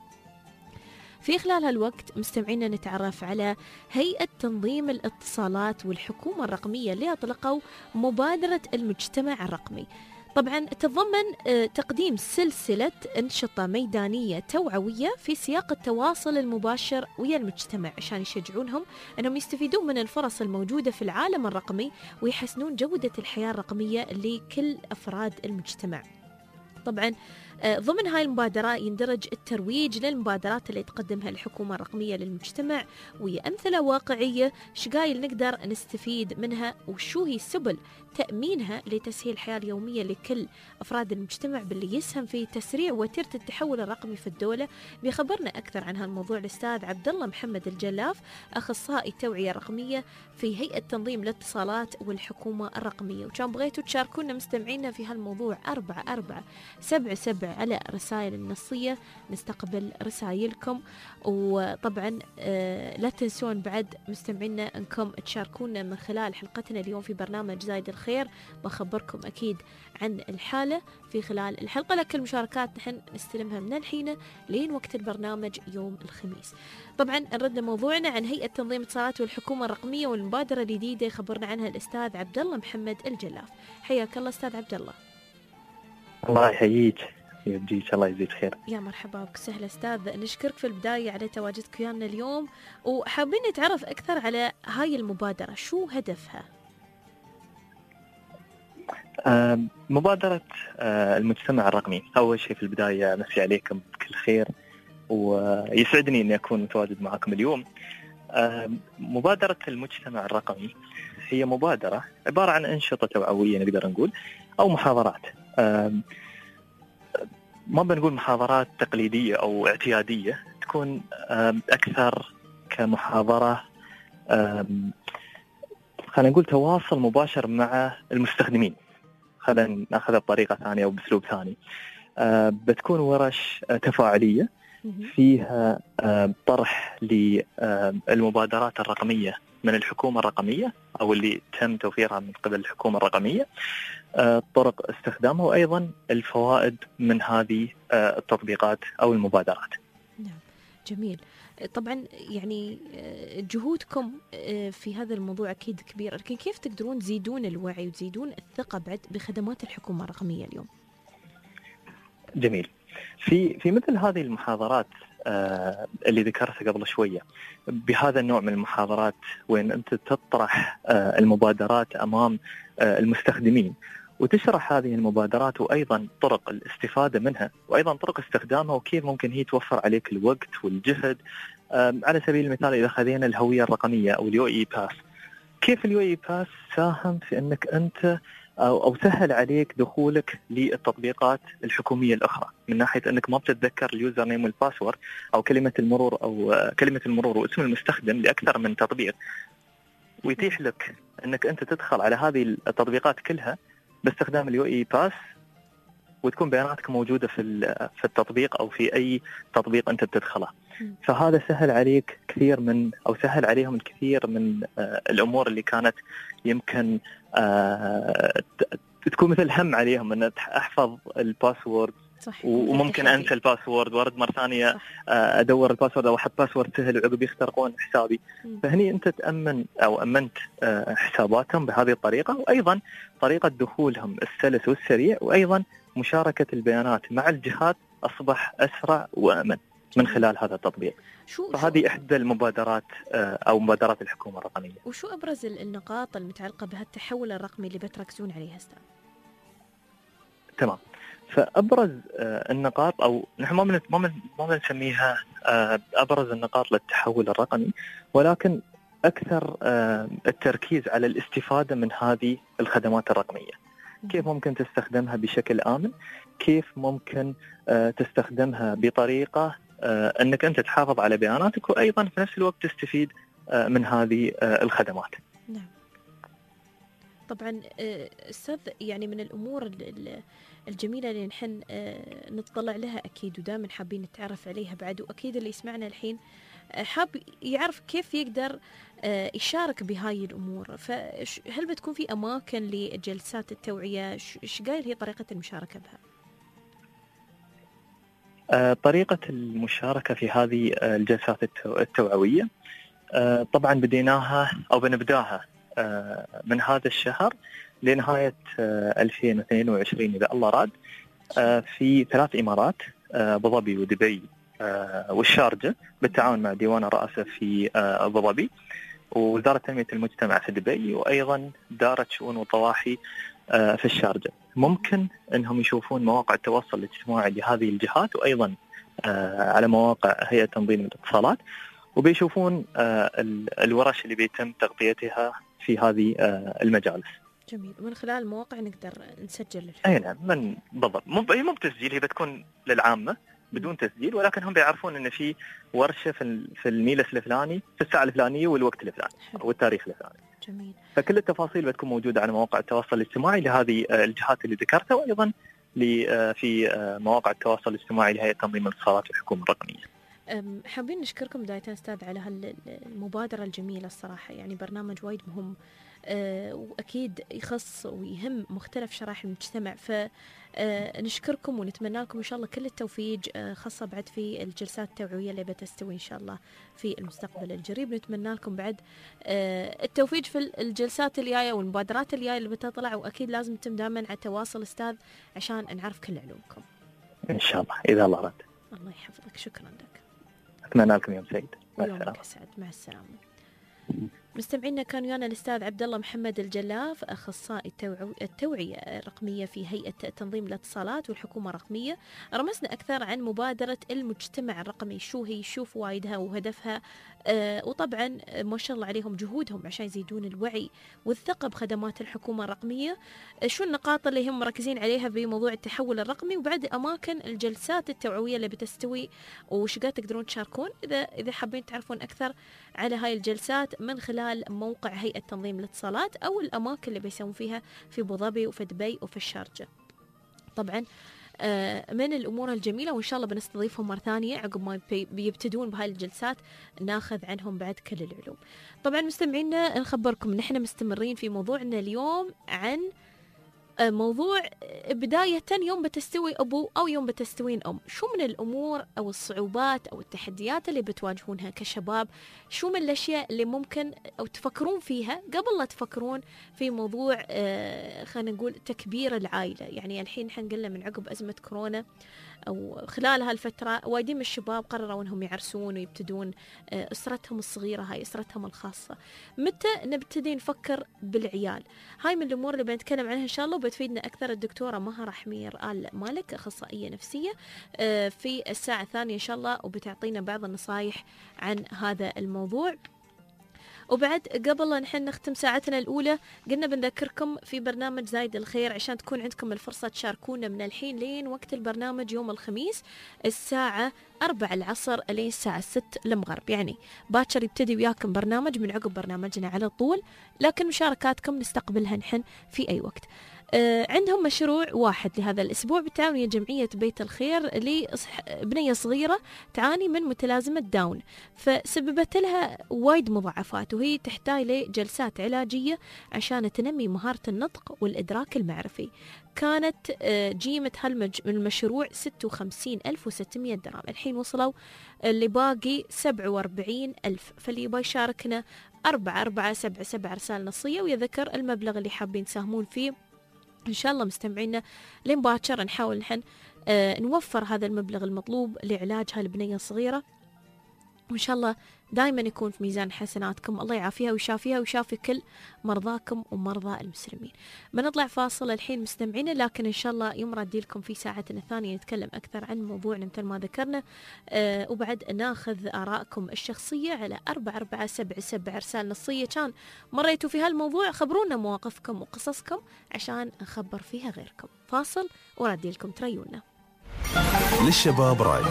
في خلال هالوقت مستمعينا نتعرف على هيئة تنظيم الاتصالات والحكومة الرقمية اللي أطلقوا مبادرة المجتمع الرقمي. طبعا تتضمن تقديم سلسلة أنشطة ميدانية توعوية في سياق التواصل المباشر ويا المجتمع عشان يشجعونهم أنهم يستفيدون من الفرص الموجودة في العالم الرقمي ويحسنون جودة الحياة الرقمية لكل أفراد المجتمع. طبعا ضمن هاي المبادرة يندرج الترويج للمبادرات اللي تقدمها الحكومة الرقمية للمجتمع وهي أمثلة واقعية شقايل نقدر نستفيد منها وشو هي سبل تأمينها لتسهيل الحياة اليومية لكل أفراد المجتمع باللي يسهم في تسريع وتيرة التحول الرقمي في الدولة. بيخبرنا أكثر عن هالموضوع الأستاذ عبد الله محمد الجلاف أخصائي التوعية الرقمية في هيئة تنظيم الاتصالات والحكومة الرقمية. وكان بغيتوا تشاركونا مستمعينا في هالموضوع أربعة أربعة سبعة سبعة على رسائل النصية نستقبل رسائلكم. وطبعا لا تنسون بعد مستمعينا أنكم تشاركونا من خلال حلقتنا اليوم في برنامج زايد الخير. بخبركم أكيد عن الحالة في خلال الحلقة، لكن المشاركات نحن نستلمها من الحين لين وقت البرنامج يوم الخميس. طبعا نرد موضوعنا عن هيئة تنظيم الاتصالات والحكومة الرقمية والمبادرة الجديدة يخبرنا عنها الأستاذ عبد الله محمد الجلاف. حياك الله أستاذ عبد الله. الله يحييك يبجيك الله يجزيك خير. يا مرحبا بك سهلا أستاذ. نشكرك في البداية على تواجدك ويانا اليوم وحابين نتعرف أكثر على هاي المبادرة شو هدفها؟ آه مبادرة آه المجتمع الرقمي. أول شيء في البداية أمسي عليكم بكل خير ويسعدني أني أكون متواجد معكم اليوم. آه مبادرة المجتمع الرقمي هي مبادرة عبارة عن أنشطة توعوية نقدر نقول أو محاضرات. آه ما بنقول محاضرات تقليدية أو اعتيادية، تكون آه أكثر كمحاضرة آه خلينا نقول تواصل مباشر مع المستخدمين. خلينا ناخذها بطريقة ثانية أو بأسلوب ثاني. آه بتكون ورش آه تفاعلية فيها آه طرح للمبادرات الرقمية من الحكومة الرقمية أو اللي تم توفيرها من قبل الحكومة الرقمية، آه طرق استخدامها وأيضا الفوائد من هذه آه التطبيقات أو المبادرات. نعم جميل. طبعا يعني جهودكم في هذا الموضوع أكيد كبيرة، لكن كيف تقدرون تزيدون الوعي وتزيدون الثقة بعد بخدمات الحكومة الرقمية اليوم؟ جميل. في في مثل هذه المحاضرات آه اللي ذكرتها قبل شوية، بهذا النوع من المحاضرات وين أنت تطرح آه المبادرات أمام آه المستخدمين وتشرح هذه المبادرات وأيضا طرق الاستفادة منها وأيضا طرق استخدامها وكيف ممكن هي توفر عليك الوقت والجهد. على سبيل المثال إذا خذينا الهوية الرقمية أو اليو إي باس، كيف اليو إي باس ساهم في أنك أنت أو, أو سهل عليك دخولك للتطبيقات الحكومية الأخرى من ناحية أنك ما بتتذكر اليوزر نيم والباسورد أو كلمة المرور أو كلمة المرور واسم المستخدم لأكثر من تطبيق، ويتيح لك أنك أنت تدخل على هذه التطبيقات كلها باستخدام اليو إي باس وتكون بياناتك موجودة في في التطبيق أو في أي تطبيق أنت بتدخله. فهذا سهل عليك كثير من أو سهل عليهم الكثير من الأمور اللي كانت يمكن تكون مثل هم عليهم أن أحفظ الباسورد صح. وممكن انسى الباسورد وارد مره ثانيه صح. ادور الباسورد او احط باسورد سهل وعقب يخترقون حسابي. فهني انت تامن او امنت حساباتهم بهذه الطريقه، وايضا طريقه دخولهم السلس والسريع، وايضا مشاركه البيانات مع الجهات اصبح اسرع وامن من خلال هذا التطبيق. فهذه احدى المبادرات او مبادرات الحكومه الرقميه. وشو ابرز النقاط المتعلقه بهالتحول الرقمي اللي بتركزون عليها استاذ؟ تمام. فأبرز النقاط أو نحن ما ما ما بنسميها أبرز النقاط للتحول الرقمي، ولكن أكثر التركيز على الاستفادة من هذه الخدمات الرقمية. كيف ممكن تستخدمها بشكل آمن؟ كيف ممكن تستخدمها بطريقة أنك أنت تحافظ على بياناتك وأيضا في نفس الوقت تستفيد من هذه الخدمات. نعم. طبعا أستاذ، يعني من الأمور الجميلة اللي نحن نطلع لها أكيد ودائما حابين نتعرف عليها بعد، وأكيد اللي يسمعنا الحين حاب يعرف كيف يقدر يشارك بهاي الأمور. فهل بتكون في أماكن لجلسات التوعية؟ إيش قايل هي طريقة المشاركة بها؟ طريقة المشاركة في هذه الجلسات التوعوية طبعا بديناها أو بنبداها من هذا الشهر لنهاية ألفين واثنين وعشرين إذا الله راد، في ثلاث إمارات، أبو ظبي ودبي والشارجة، بالتعاون مع ديوان الرئاسة في أبو ظبي ووزارة تنمية المجتمع في دبي، وأيضا دارة شؤون وطواحي في الشارجة. ممكن أنهم يشوفون مواقع التواصل الاجتماعي لهذه الجهات، وأيضا على مواقع هيئة تنظيم الاتصالات، وبيشوفون الورش اللي بيتم تغطيتها في هذه المجالس. جميل. ومن خلال المواقع نقدر نسجل الحين. اي نعم، من بالضبط. مو هي مو بتسجيل، هي بتكون للعامة بدون تسجيل، ولكن هم بيعرفون ان في ورشة في في الميلس الفلاني في الساعة الفلانية والوقت الفلاني والتاريخ الفلاني. جميل. فكل التفاصيل بتكون موجودة على مواقع التواصل الاجتماعي لهذه الجهات اللي ذكرتها، وايضا في مواقع التواصل الاجتماعي لهيئة تنظيم الاتصالات والحكومة الرقمية. حابين نشكركم بداية أستاذ على هالمبادرة الجميلة الصراحة. يعني برنامج وايد مهم أه وأكيد يخص ويهم مختلف شرائح المجتمع، فنشكركم ونتمنى لكم إن شاء الله كل التوفيق، أه خاصة بعد في الجلسات التوعوية اللي بتستوي إن شاء الله في المستقبل القريب. نتمنى لكم بعد أه التوفيق في الجلسات الجاية والمبادرات الجاية اللي بتطلع، وأكيد لازم تم دائما على تواصل أستاذ عشان نعرف كل علومكم إن شاء الله إذا الله راد. الله يحفظك. شكرا لك. أتمنى لكم يوم سعيد. يومك سعيد. مع السلامة. مستمعينا كان ويانا الأستاذ عبد الله محمد الجلاف، أخصائي التوعية الرقمية في هيئة تنظيم الاتصالات والحكومة الرقمية. رمزنا أكثر عن مبادرة المجتمع الرقمي، شو هي، شو فوائدها وهدفها، آه وطبعا ما شاء الله عليهم جهودهم عشان يزيدون الوعي والثقة بخدمات الحكومة الرقمية. آه شو النقاط اللي هم مركزين عليها بموضوع التحول الرقمي، وبعد أماكن الجلسات التوعوية اللي بتستوي، وش قاعد تقدرون تشاركون إذا إذا حابين تعرفون أكثر على هاي الجلسات من خلال موقع هيئة تنظيم الاتصالات أو الأماكن اللي بيسوون فيها في أبو ظبي وفي دبي وفي الشارجة. طبعا من الأمور الجميلة، وإن شاء الله بنستضيفهم مرة ثانية عقب ما بيبتدون بهاي الجلسات ناخذ عنهم بعد كل العلوم. طبعا مستمعينا نخبركم نحن مستمرين في موضوعنا اليوم عن موضوع بداية يوم بتستوي أبو أو يوم بتستوين أم. شو من الأمور أو الصعوبات أو التحديات اللي بتواجهونها كشباب؟ شو من الأشياء اللي ممكن أو تفكرون فيها قبل لا تفكرون في موضوع آه خلينا نقول تكبير العائلة؟ يعني الحين حنقلنا من عقب أزمة كورونا أو خلال هالفترة وايدين من الشباب قرروا أنهم يعرسون ويبتدون أسرتهم الصغيرة، هاي أسرتهم الخاصة. متى نبتدي نفكر بالعيال؟ هاي من الأمور اللي بنتكلم عنها إن شاء الله، وبتفيدنا أكثر الدكتورة مها حمير آل مالك، أخصائية نفسية، في الساعة الثانية إن شاء الله، وبتعطينا بعض النصائح عن هذا الموضوع. وبعد قبل لا نحن نختم ساعتنا الأولى قلنا بنذكركم في برنامج زايد الخير عشان تكون عندكم الفرصة تشاركونا من الحين لين وقت البرنامج يوم الخميس الساعة أربعة العصر لين الساعة ست المغرب. يعني باكر يبتدي وياكم برنامج من عقب برنامجنا على طول، لكن مشاركاتكم نستقبلها نحن في أي وقت. آه عندهم مشروع واحد لهذا الأسبوع بالتعاون ويا جمعية بيت الخير لبنية صغيرة تعاني من متلازمة داون، فسببت لها وايد مضاعفات وهي تحتاج لجلسات علاجية عشان تنمي مهارة النطق والإدراك المعرفي. كانت جيمة هالمشروع ستة وخمسين ألف وستمية درهم، الحين وصلوا اللي باقي سبعة وأربعين ألف، فاللي يبغى يشاركنا أربعة أربعة سبعة سبعة رسالة نصية ويذكر المبلغ اللي حابين تساهمون فيه. إن شاء الله مستمعينا لين باكر نحاول نحن آه نوفر هذا المبلغ المطلوب لعلاج هالبنية الصغيرة، وإن شاء الله دائما يكون في ميزان حسناتكم. الله يعافيها ويشافيها ويشافي كل مرضاكم ومرضى المسلمين. بنطلع فاصل الحين مستمعينا، لكن إن شاء الله يوم ردي لكم في ساعتنا الثانية نتكلم أكثر عن موضوعنا مثل ما ذكرنا، أه وبعد ناخذ آراءكم الشخصية على أربعة أربعة سبعة سبعة رسالة نصية كان مريتوا في هالموضوع، خبرونا مواقفكم وقصصكم عشان نخبر فيها غيركم. فاصل وردي لكم تريونا. للشباب راي.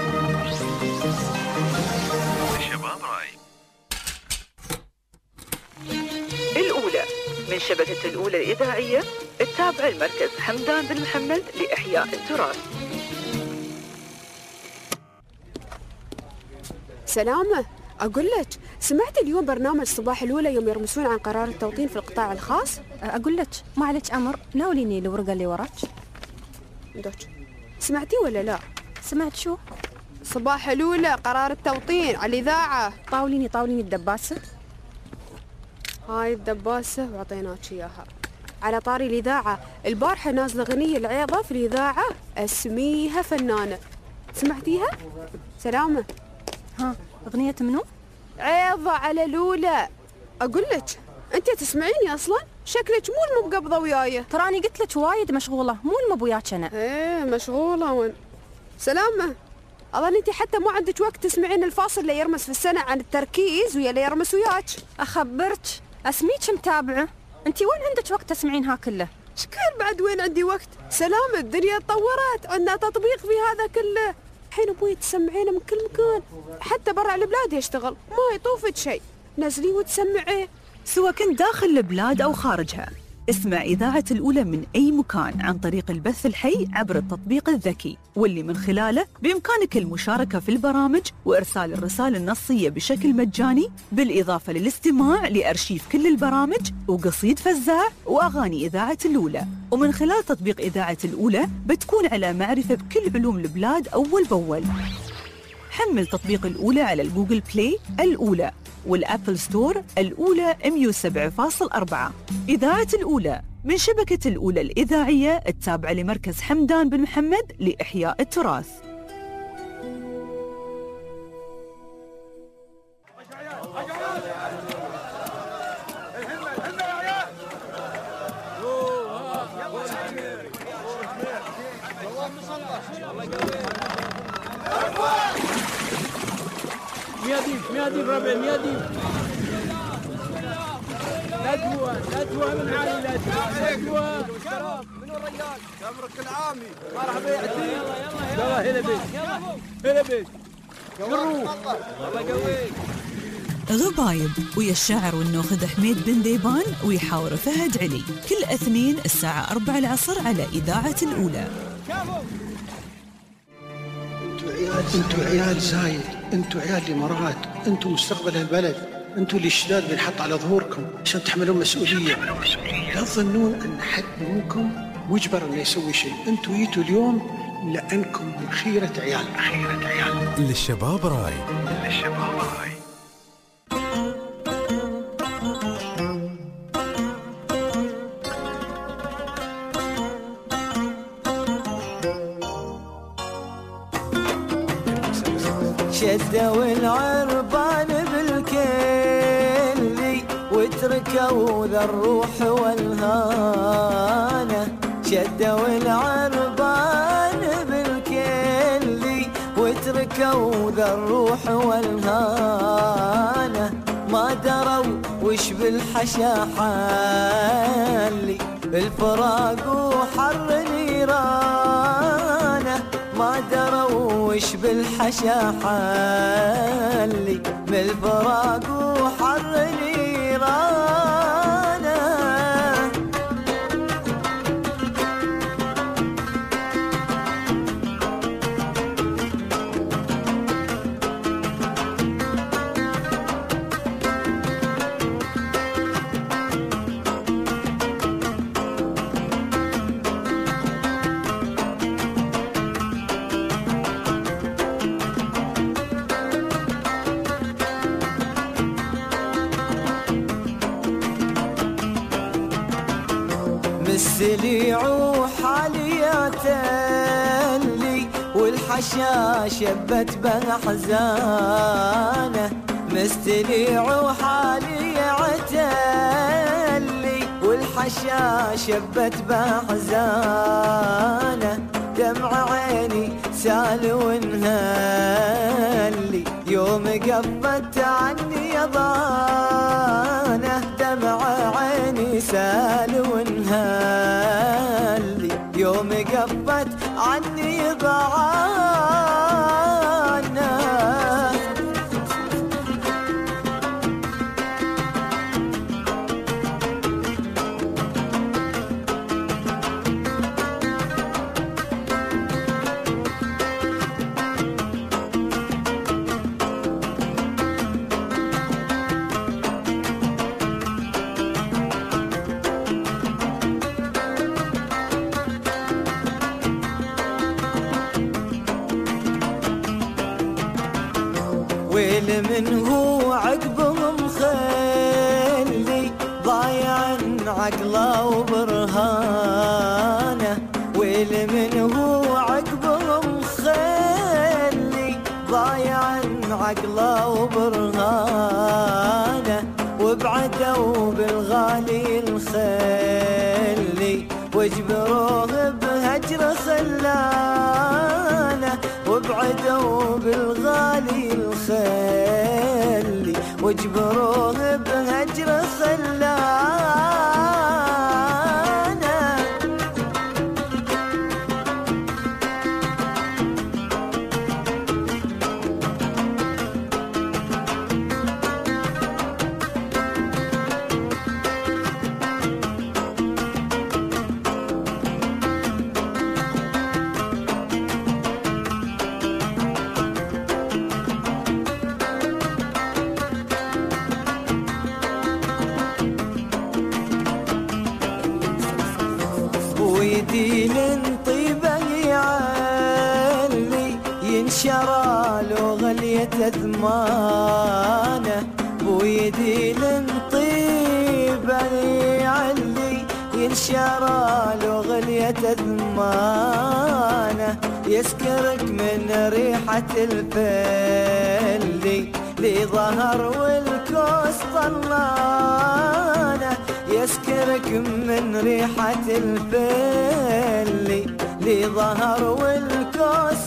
الأولى من شبكة الأولى الإذاعية التابعة لمركز حمدان بن محمد لإحياء التراث. سلامة، أقول لك سمعت اليوم برنامج صباح الأولى يوم يرمسون عن قرار التوطين في القطاع الخاص؟ أقول لك ما عليك أمر، ناوليني الورقة اللي وراك. دوك سمعتي ولا لا؟ سمعت شو؟ صباح الأولى قرار التوطين على الإذاعة. طاوليني طاوليني الدباسة. هاي الدباسة وعطيناك إياها. على طاري الإذاعة، البارحة نازلة غنية العيضة في الإذاعة اسميها فنانة، سمعتيها؟ سلامة. ها أغنية منو؟ عيضة على الأولى. أقول لك أنت تسمعيني أصلا؟ شكلك مو المقبضة وياي. تراني قلت لك وايد مشغولة، مو المبوياك أنا. إيه مشغولة وين؟ سلامة، أظن أنت حتى ما عندك وقت تسمعين الفاصل اللي يرمس في السنة عن التركيز ويا اللي يرمس وياك. أخبرك أسميك متابعة، أنت وين عندك وقت تسمعين ها كله؟ شكال بعد وين عندي وقت؟ سلامة، الدنيا تطورت، عندنا تطبيق في هذا كله. الحين أبوي تسمعينه من كل مكان، حتى برا البلاد يشتغل، ما يطوفك شيء، نزلي وتسمعيه. سواء كنت داخل البلاد أو خارجها، اسمع إذاعة الأولى من أي مكان عن طريق البث الحي عبر التطبيق الذكي، واللي من خلاله بإمكانك المشاركة في البرامج وإرسال الرسائل النصية بشكل مجاني، بالإضافة للاستماع لأرشيف كل البرامج وقصيد فزاع وأغاني إذاعة الأولى. ومن خلال تطبيق إذاعة الأولى بتكون على معرفة بكل علوم البلاد أول بأول. حمل تطبيق الأولى على الجوجل بلاي الأولى والأبل ستور الأولى مية وسبعة فاصلة أربعة. إذاعة الأولى من شبكة الأولى الإذاعية التابعة لمركز حمدان بن محمد لإحياء التراث. ميادين ميادين ربع ميادين ندوة ندوة من عالي ندوة ندوة منو الرجال؟ تمرك العامي مرحبا يا عزيز. يلا يلا هلا بيك هلا بيك قروه الله يقويك. غبايب ويا الشاعر والنوخذ حميد بن ديبان ويحاور فهد علي كل اثنين الساعة أربعة العصر على إذاعة الأولى. انتوا عيال زايد، انتوا عيال الامارات، انتوا مستقبل البلد، انتوا اللي الشداد بينحط على ظهوركم عشان تحملون مسؤوليه. لا تظنون ان حد منكم مجبر انه يسوي شيء، انتوا جيتوا اليوم لانكم من خيره عيال. خيره عيال. للشباب راي. للشباب راي. شدوا العربان بالكلي وتركوا ذا الروح والهانة. شدوا العربان بالكلي وتركوا ذا الروح والهانة. ما دروا وش بالحشا حالي الفراق وحر نيرانه. ما دروا وش بالحشا حالي من الفراق وحر نيرانه. مستليع وحاليات اللي والحشا شبت بأحزانه مستليع وحاليات اللي والحشا شبت بأحزانه دمع عيني سال وانهالي يوم قفت عني يضانه دمع عيني سال وانهالي يوم قفت عني يضانه ويل من هو عقبهم خلي ضايع عقله وبرهانه ويل من هو عقبهم خلي ضايع عقله وبرهانه وبعدوا بالغالي الخلي واجبروه بهجر خلانه وبعدوا بالغالي الخلي واجبروه بهجر خلانه ويدين طيبه يعلي ينشرى له غلية ثمانه ويدين طيبه يعلي ينشرى له غلية ثمانه يسكرك من ريحة الفلي لي ظهر والكوس طلانه يسكرك من ريحة الفلي لي ظهر والكوس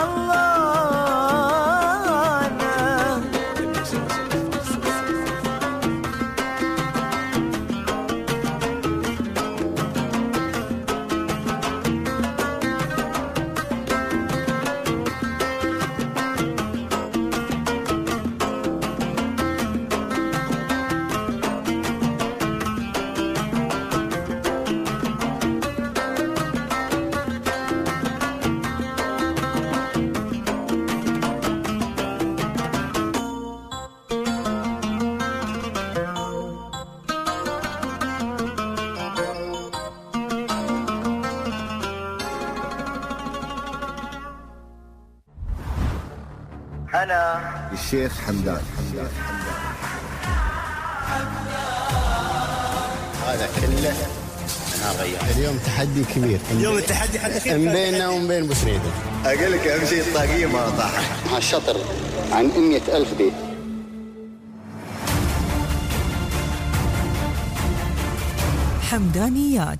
طلانه أنا الشيخ حمدان. هذا كله أنا غير. اليوم تحدي كبير. اليوم التحدي حد من بيننا ومن بين بوسريدة. أقول لك أهم شيء الطاقية ما طاحت. هالشطر عن مئة ألف بيت. حمدانيات.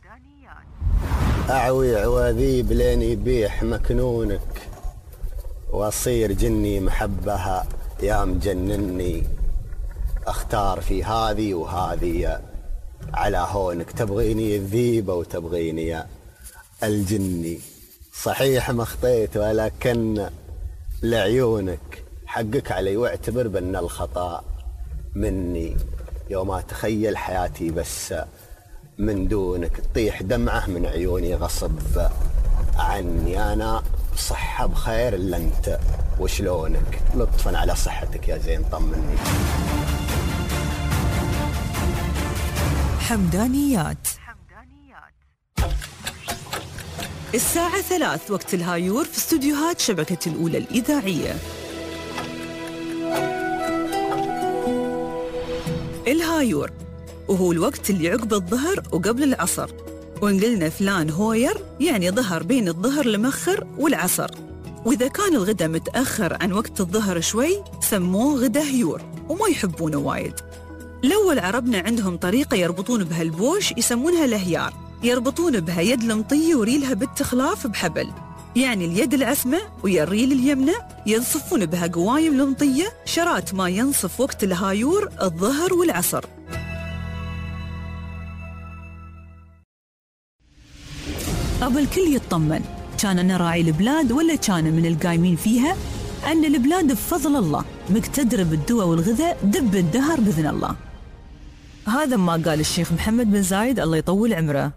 أعوي عواذيب لين يبيح مكنونك واصير جني محبها يا مجنني اختار في هذه وهذه على هونك تبغيني الذيبه وتبغيني الجني صحيح ما خطيت ولكن لعيونك حقك علي واعتبر بان الخطا مني يوم اتخيل حياتي بس من دونك تطيح دمعه من عيوني غصب عني انا صحة بخير إلا أنت وشلونك لطفا على صحتك يا زين طمني. حمدانيات. الساعة ثلاث وقت الهايور في استوديوهات شبكة الأولى الإذاعية. الهايور وهو الوقت اللي عقب الظهر وقبل العصر وإن قلنا فلان هوير يعني ظهر بين الظهر المخر والعصر. وإذا كان الغداء متأخر عن وقت الظهر شوي سموه غدا هيور وما يحبونه وايد. لو العربنا عندهم طريقة يربطون بها البوش يسمونها لهيار، يربطون بها يد المطية وريلها بالتخلاف بحبل، يعني اليد العسمة ويا الريل اليمنى ينصفون بها قوايم المطية شرات ما ينصف وقت الهايور الظهر والعصر. أبى الكل يطمن، كان أنا راعي البلاد ولا كان من القايمين فيها، أن البلاد بفضل الله مقتدرة بالدواء والغذاء دب الدهر بإذن الله. هذا ما قال الشيخ محمد بن زايد الله يطول عمره.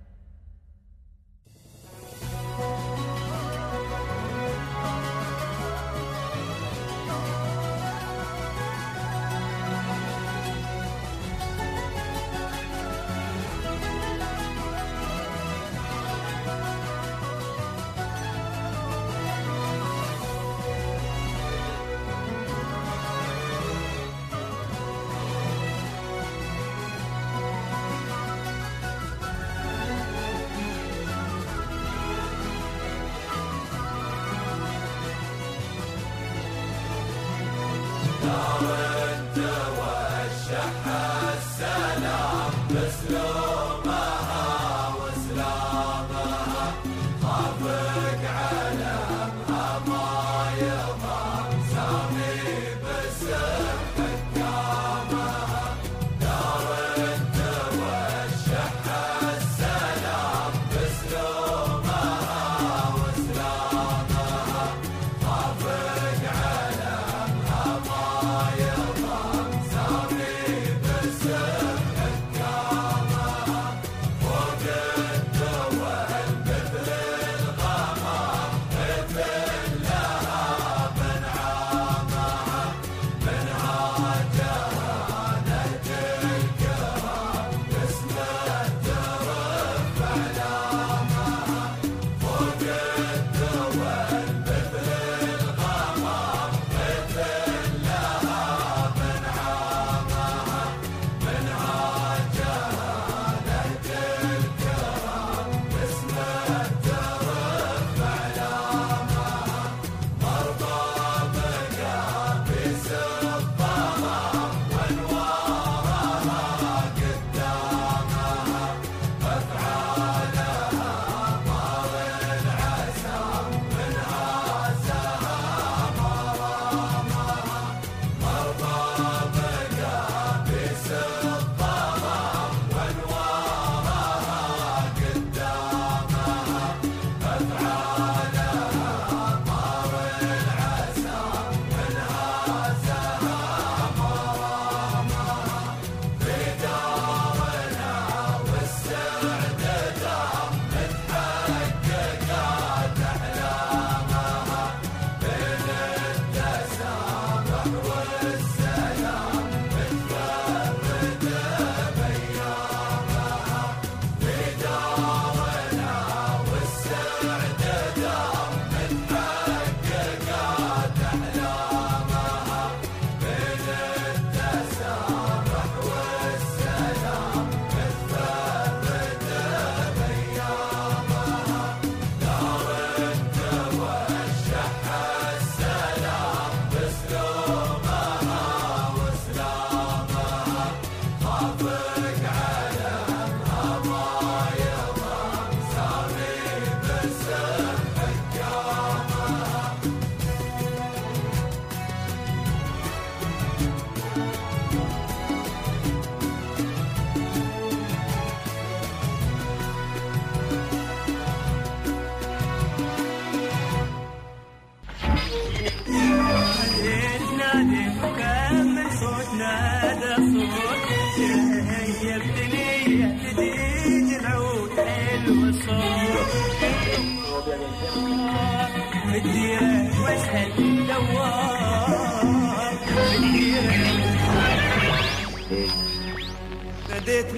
ناديت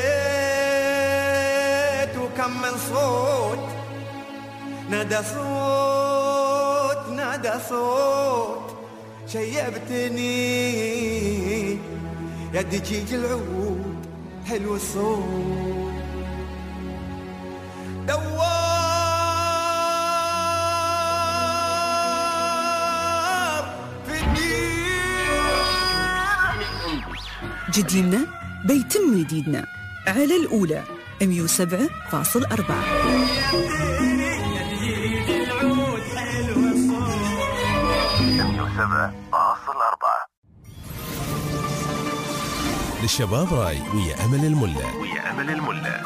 ناديت وكم من صوت نادى صوت نادى صوت شيبتني يا دجيج العود حلو الصوت دوار في الدين. جديدنا بيتم جديدنا على الأولى مية وسبعة فاصل أربعة. للشباب راي ويا أمل الملا ويا أمل الملا.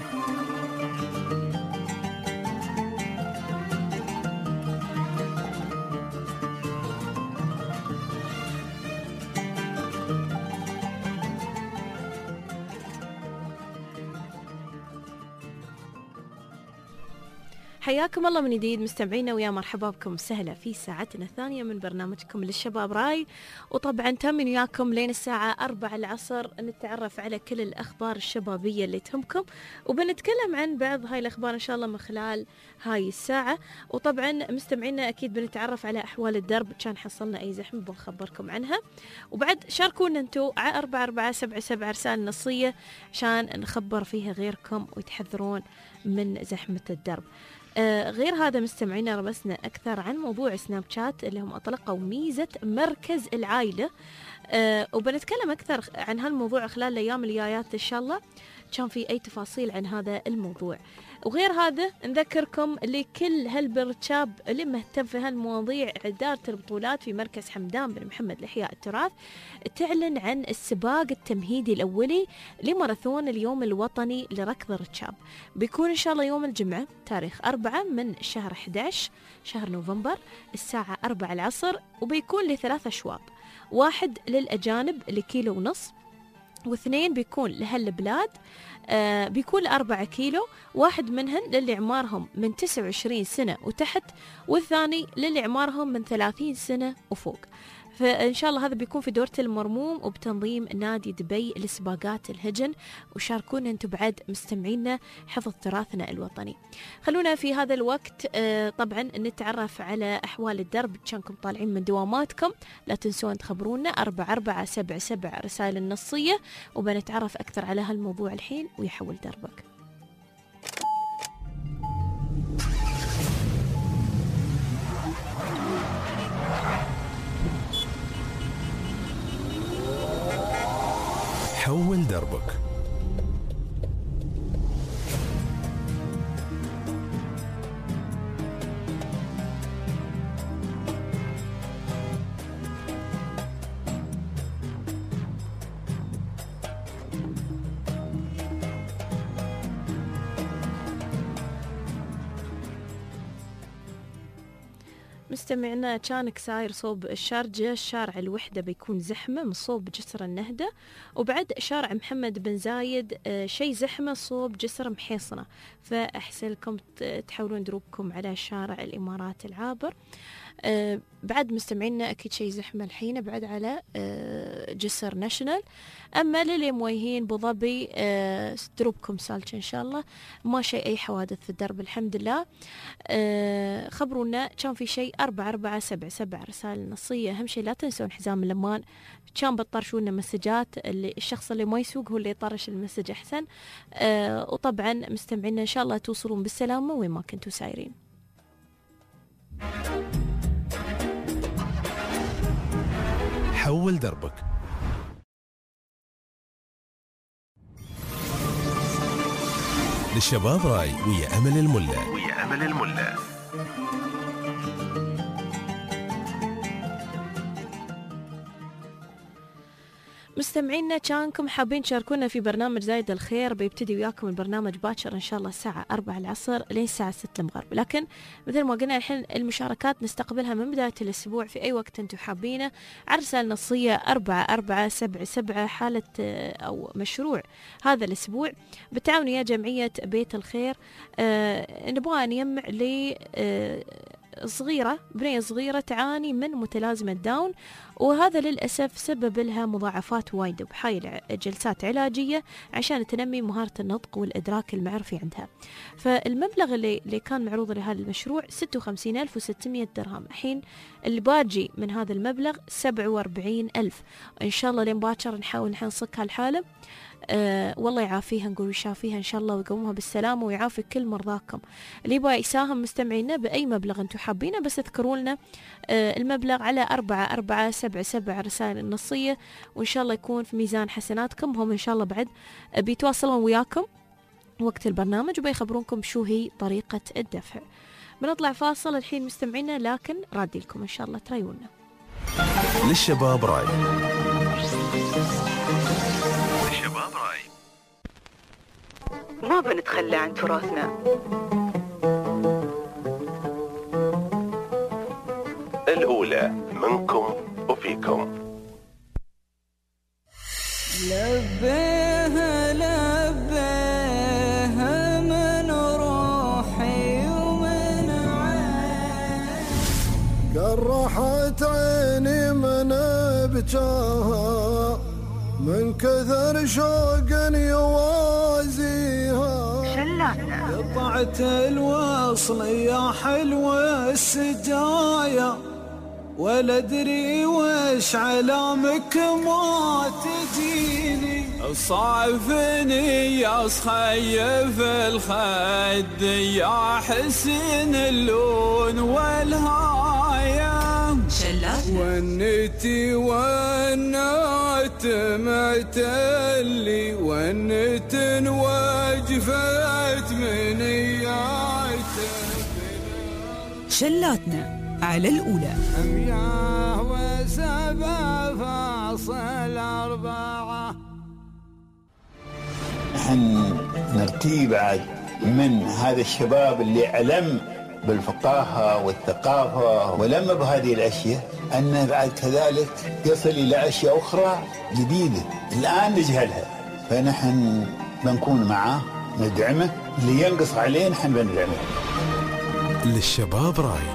حياكم الله من جديد مستمعينا، ويا مرحبا بكم سهلة في ساعتنا الثانية من برنامجكم للشباب راي. وطبعا تامن وياكم لين الساعة أربعة العصر نتعرف على كل الأخبار الشبابية اللي تهمكم، وبنتكلم عن بعض هاي الأخبار إن شاء الله من خلال هاي الساعة. وطبعا مستمعينا أكيد بنتعرف على أحوال الدرب، كان حصلنا أي زحمة بنخبركم عنها. وبعد شاركونا أنتوا على أربعة أربعة سبعة سبعة رسالة نصية عشان نخبر فيها غيركم ويتحذرون من زحمة الدرب. آه غير هذا مستمعينا ربسنا أكثر عن موضوع سناب شات اللي هم أطلقوا ميزة مركز العائلة، آه وبنتكلم أكثر عن هالموضوع خلال الأيام الجايات إن شاء الله، كان في أي تفاصيل عن هذا الموضوع. وغير هذا نذكركم لكل هالبرشاب اللي مهتم في هالمواضيع، إدارة البطولات في مركز حمدان بن محمد لإحياء التراث تعلن عن السباق التمهيدي الأولي لماراثون اليوم الوطني لركض الركاب. بيكون إن شاء الله يوم الجمعة تاريخ أربعة من شهر أحد عشر شهر نوفمبر الساعة أربعة العصر، وبيكون لثلاث أشواط، واحد للأجانب لكيلو ونص، واثنين بيكون لهالبلاد آه بيكون أربعة كيلو، واحد منهن للي عمارهم من تسعة وعشرين سنة وتحت، والثاني للي عمارهم من ثلاثين سنة وفوق. فإن شاء الله هذا بيكون في دورة المرموم وبتنظيم نادي دبي لسباقات الهجن. وشاركونا أنتم بعد مستمعينا حفظ تراثنا الوطني. خلونا في هذا الوقت آه طبعا نتعرف على أحوال الدرب، كانكم طالعين من دواماتكم لا تنسون تخبرونا أربعة أربعة سبعة سبعة رسائل النصية، وبنتعرف أكثر على هالموضوع الحين ويحول دربك. حول دربك. مستمعنا كانك ساير صوب الشارجة، شارع الوحدة بيكون زحمة من صوب جسر النهدة، وبعد شارع محمد بن زايد آه شي زحمة صوب جسر محيصنة، فأحسن لكم تحاولون دروبكم على شارع الإمارات العابر. آه بعد مستمعينا أكيد شي زحمة الحين بعد على آه جسر ناشونال. أما للي مويهين بوظبي آه دروبكم سالك إن شاء الله، ما شي أي حوادث في الدرب الحمد لله. آه خبرونا كان في شي أربعة أربعة سبعة سبعة رسائل نصية. أهم شي لا تنسون حزام الأمان، كان بتطرشونا مسجات، اللي الشخص اللي ما يسوق هو اللي يطرش المسج أحسن. آه وطبعا مستمعينا إن شاء الله توصلون بالسلامة وين ما كنتوا سايرين. حول دربك. للشباب راي ويا أمل الملا ويا أمل الملا. مستمعينا كانكم حابين تشاركونا في برنامج زايد الخير، بيبتدي وياكم البرنامج باكر إن شاء الله الساعة أربعة العصر لين الساعة ستة المغرب، لكن مثل ما قلنا الحين المشاركات نستقبلها من بداية الأسبوع في أي وقت أنتم حابينه على رسالة نصية أربعة أربعة سبعة سبعة. حالة أو مشروع هذا الأسبوع بالتعاون يا جمعية بيت الخير، آه نبغى نجمع لي آه صغيرة بنية صغيرة تعاني من متلازمة داون، وهذا للأسف سبب لها مضاعفات وايد بحايل جلسات علاجية عشان تنمي مهارة النطق والإدراك المعرفي عندها. فالمبلغ اللي, اللي كان معروض لهذا المشروع ستة وخمسين ألف وستمية درهم، الحين اللي باجي من هذا المبلغ سبعة وأربعين ألف. إن شاء الله لين باكر نحاول نحصك هالحالة. أه والله يعافيها، نقول يشافيها إن شاء الله ويقومها بالسلامة ويعافي كل مرضاكم. اللي يبغى يساهم مستمعينا بأي مبلغ أنتم حابينه بس اذكروا لنا أه المبلغ على أربعة أربعة سبعة سبعة رسائل النصية، وإن شاء الله يكون في ميزان حسناتكم. هم إن شاء الله بعد بيتواصلون وياكم وقت البرنامج وبيخبرونكم شو هي طريقة الدفع. بنطلع فاصل الحين مستمعينا، لكن رادي لكم إن شاء الله تريونا. للشباب راي. للشباب راي. ما بنتخلى عن تراثنا. الأولى منكم وفيكم. لبيها لبيها من روحي ومن عين، قرحت عيني من بجاها من كثر شوق يوازيها. شلاتنا قطعت الوصل يا حلوة السجايا، ولا ادري وش علامك ما تجيني. صعفني يا صخيف الخد يا حسن اللون والهاية. شلات ونتي ونات معتلي ونت وجفت من اياته. شلاتنا على الأولى. مياه وسبع فاصل أربعة. نحن نرتي بعد من هذا الشباب اللي علم بالفقاهة والثقافة ولم بهذه الأشياء، أن بعد كذلك يصل إلى أشياء أخرى جديدة الآن نجهلها، فنحن بنكون معه ندعمه، اللي ينقص عليه نحن بندعمه. للشباب راي.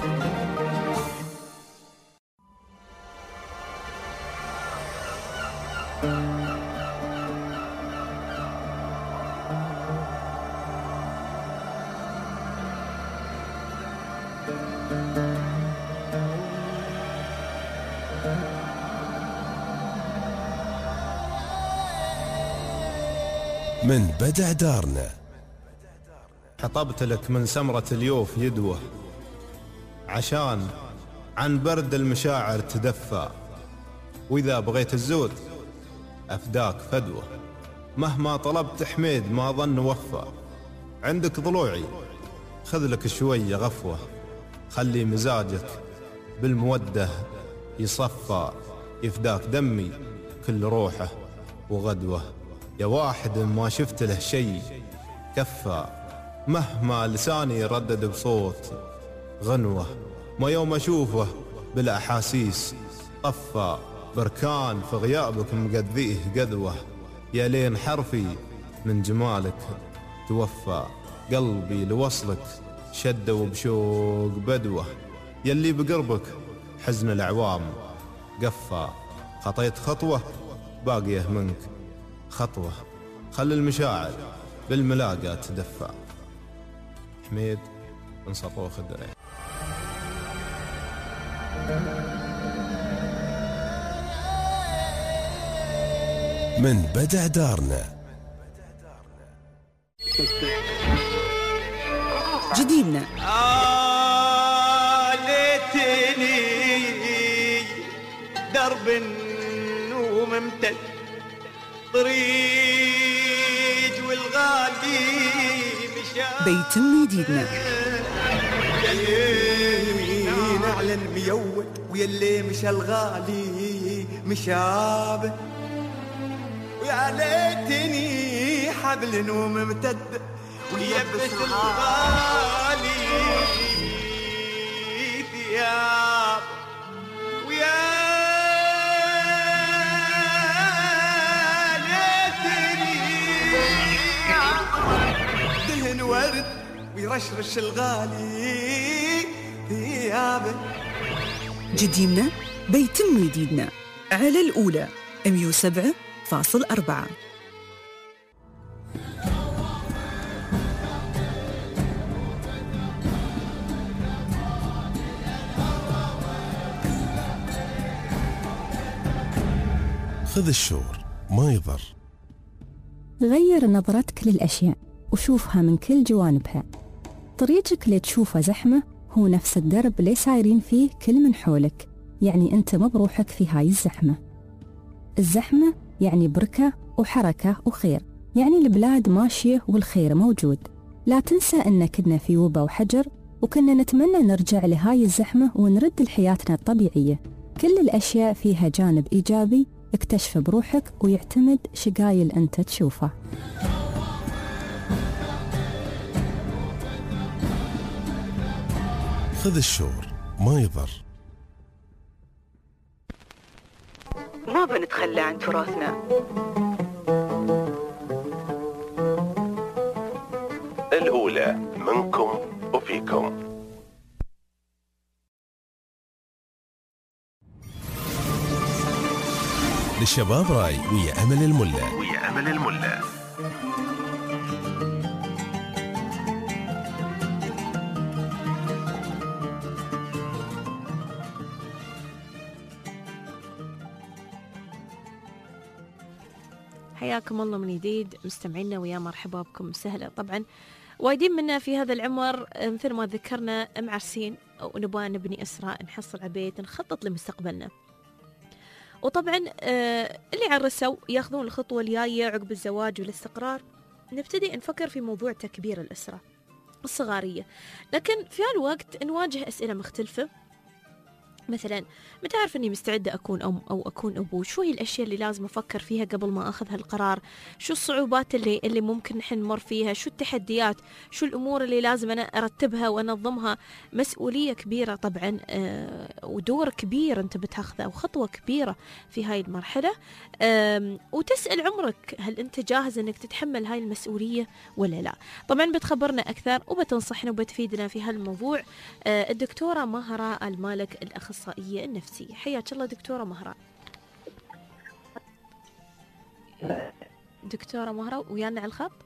من بدع دارنا. حطبت لك من سمرة اليوف يدوه عشان عن برد المشاعر تدفى، وإذا بغيت الزود أفداك فدوة، مهما طلبت حميد ما ظن وفى. عندك ضلوعي خذ لك شوية غفوة، خلي مزاجك بالمودة يصفى، يفداك دمي كل روحه وغدوة. يا واحد ما شفت له شي كفى، مهما لساني يردد بصوت غنوة، ما يوم أشوفه بالأحاسيس طفى، بركان في غيابك مقذيه قذوة. يا لين حرفي من جمالك توفى، قلبي لوصلك شد وبشوق بدوة. يلي بقربك حزن الأعوام قفى، خطيت خطوة باقيه منك خطوة، خل المشاعر بالملاقى تدفى. حميد من سطوخ الدرع. من بدع دارنا. جديدنا. آه ليتني درب وممتد طريق والغالي مشى. بيتم جديدنا. يمين على الميود ويلي مشى الغالي مشابه، ويا ليتني حبل وممتد ويبس الغالي ثياب، ويا ليتني دهن ورد ويرشرش الغالي ثيابه. جديدنا بيتم جديدنا على الأولى مية وسبعة فاصل أربعة. خذ الشور ما يضر. غير نظرتك للأشياء وشوفها من كل جوانبها. طريقك اللي تشوفه زحمة هو نفس الدرب اللي سايرين فيه كل من حولك، يعني أنت ما بروحك في هاي الزحمة. الزحمة يعني بركة وحركة وخير، يعني البلاد ماشية والخير موجود. لا تنسى أن كنا في وبا وحجر، وكنا نتمنى نرجع لهاي الزحمة ونرد لحياتنا الطبيعية. كل الأشياء فيها جانب إيجابي، اكتشف بروحك ويعتمد شقايل أنت تشوفه. خذ الشور ما يضر. ما بنتخلى عن تراثنا. الأولى منكم وفيكم. للشباب راي ويا أمل الملا. ويا أمل الملا. حياكم الله من جديد مستمعينا، ويا مرحبا بكم سهلة. طبعا وايدين منا في هذا العمر مثل ما ذكرنا معرسين ونبغى نبني أسرة، نحصل عبيت، نخطط لمستقبلنا. وطبعا اللي عرسوا ياخذون الخطوة الجاية عقب الزواج والاستقرار، نبتدي نفكر في موضوع تكبير الأسرة الصغارية. لكن في هالوقت نواجه أسئلة مختلفة، مثلا متى أعرف أني مستعدة أكون أم أو أكون أبو؟ شو هي الأشياء اللي لازم أفكر فيها قبل ما أخذ هالقرار؟ شو الصعوبات اللي اللي ممكن نحن نمر فيها؟ شو التحديات؟ شو الأمور اللي لازم أنا أرتبها وأنظمها؟ مسؤولية كبيرة طبعا، آه ودور كبير أنت بتاخذه وخطوة كبيرة في هاي المرحلة. آه وتسأل عمرك هل أنت جاهز أنك تتحمل هاي المسؤولية ولا لا؟ طبعا بتخبرنا أكثر وبتنصحنا وبتفيدنا في هالموضوع آه الدكتورة مهرة المالك الأخصائية النفسية. حياك الله دكتورة مهرة. دكتورة مهرة ويانا على الخط؟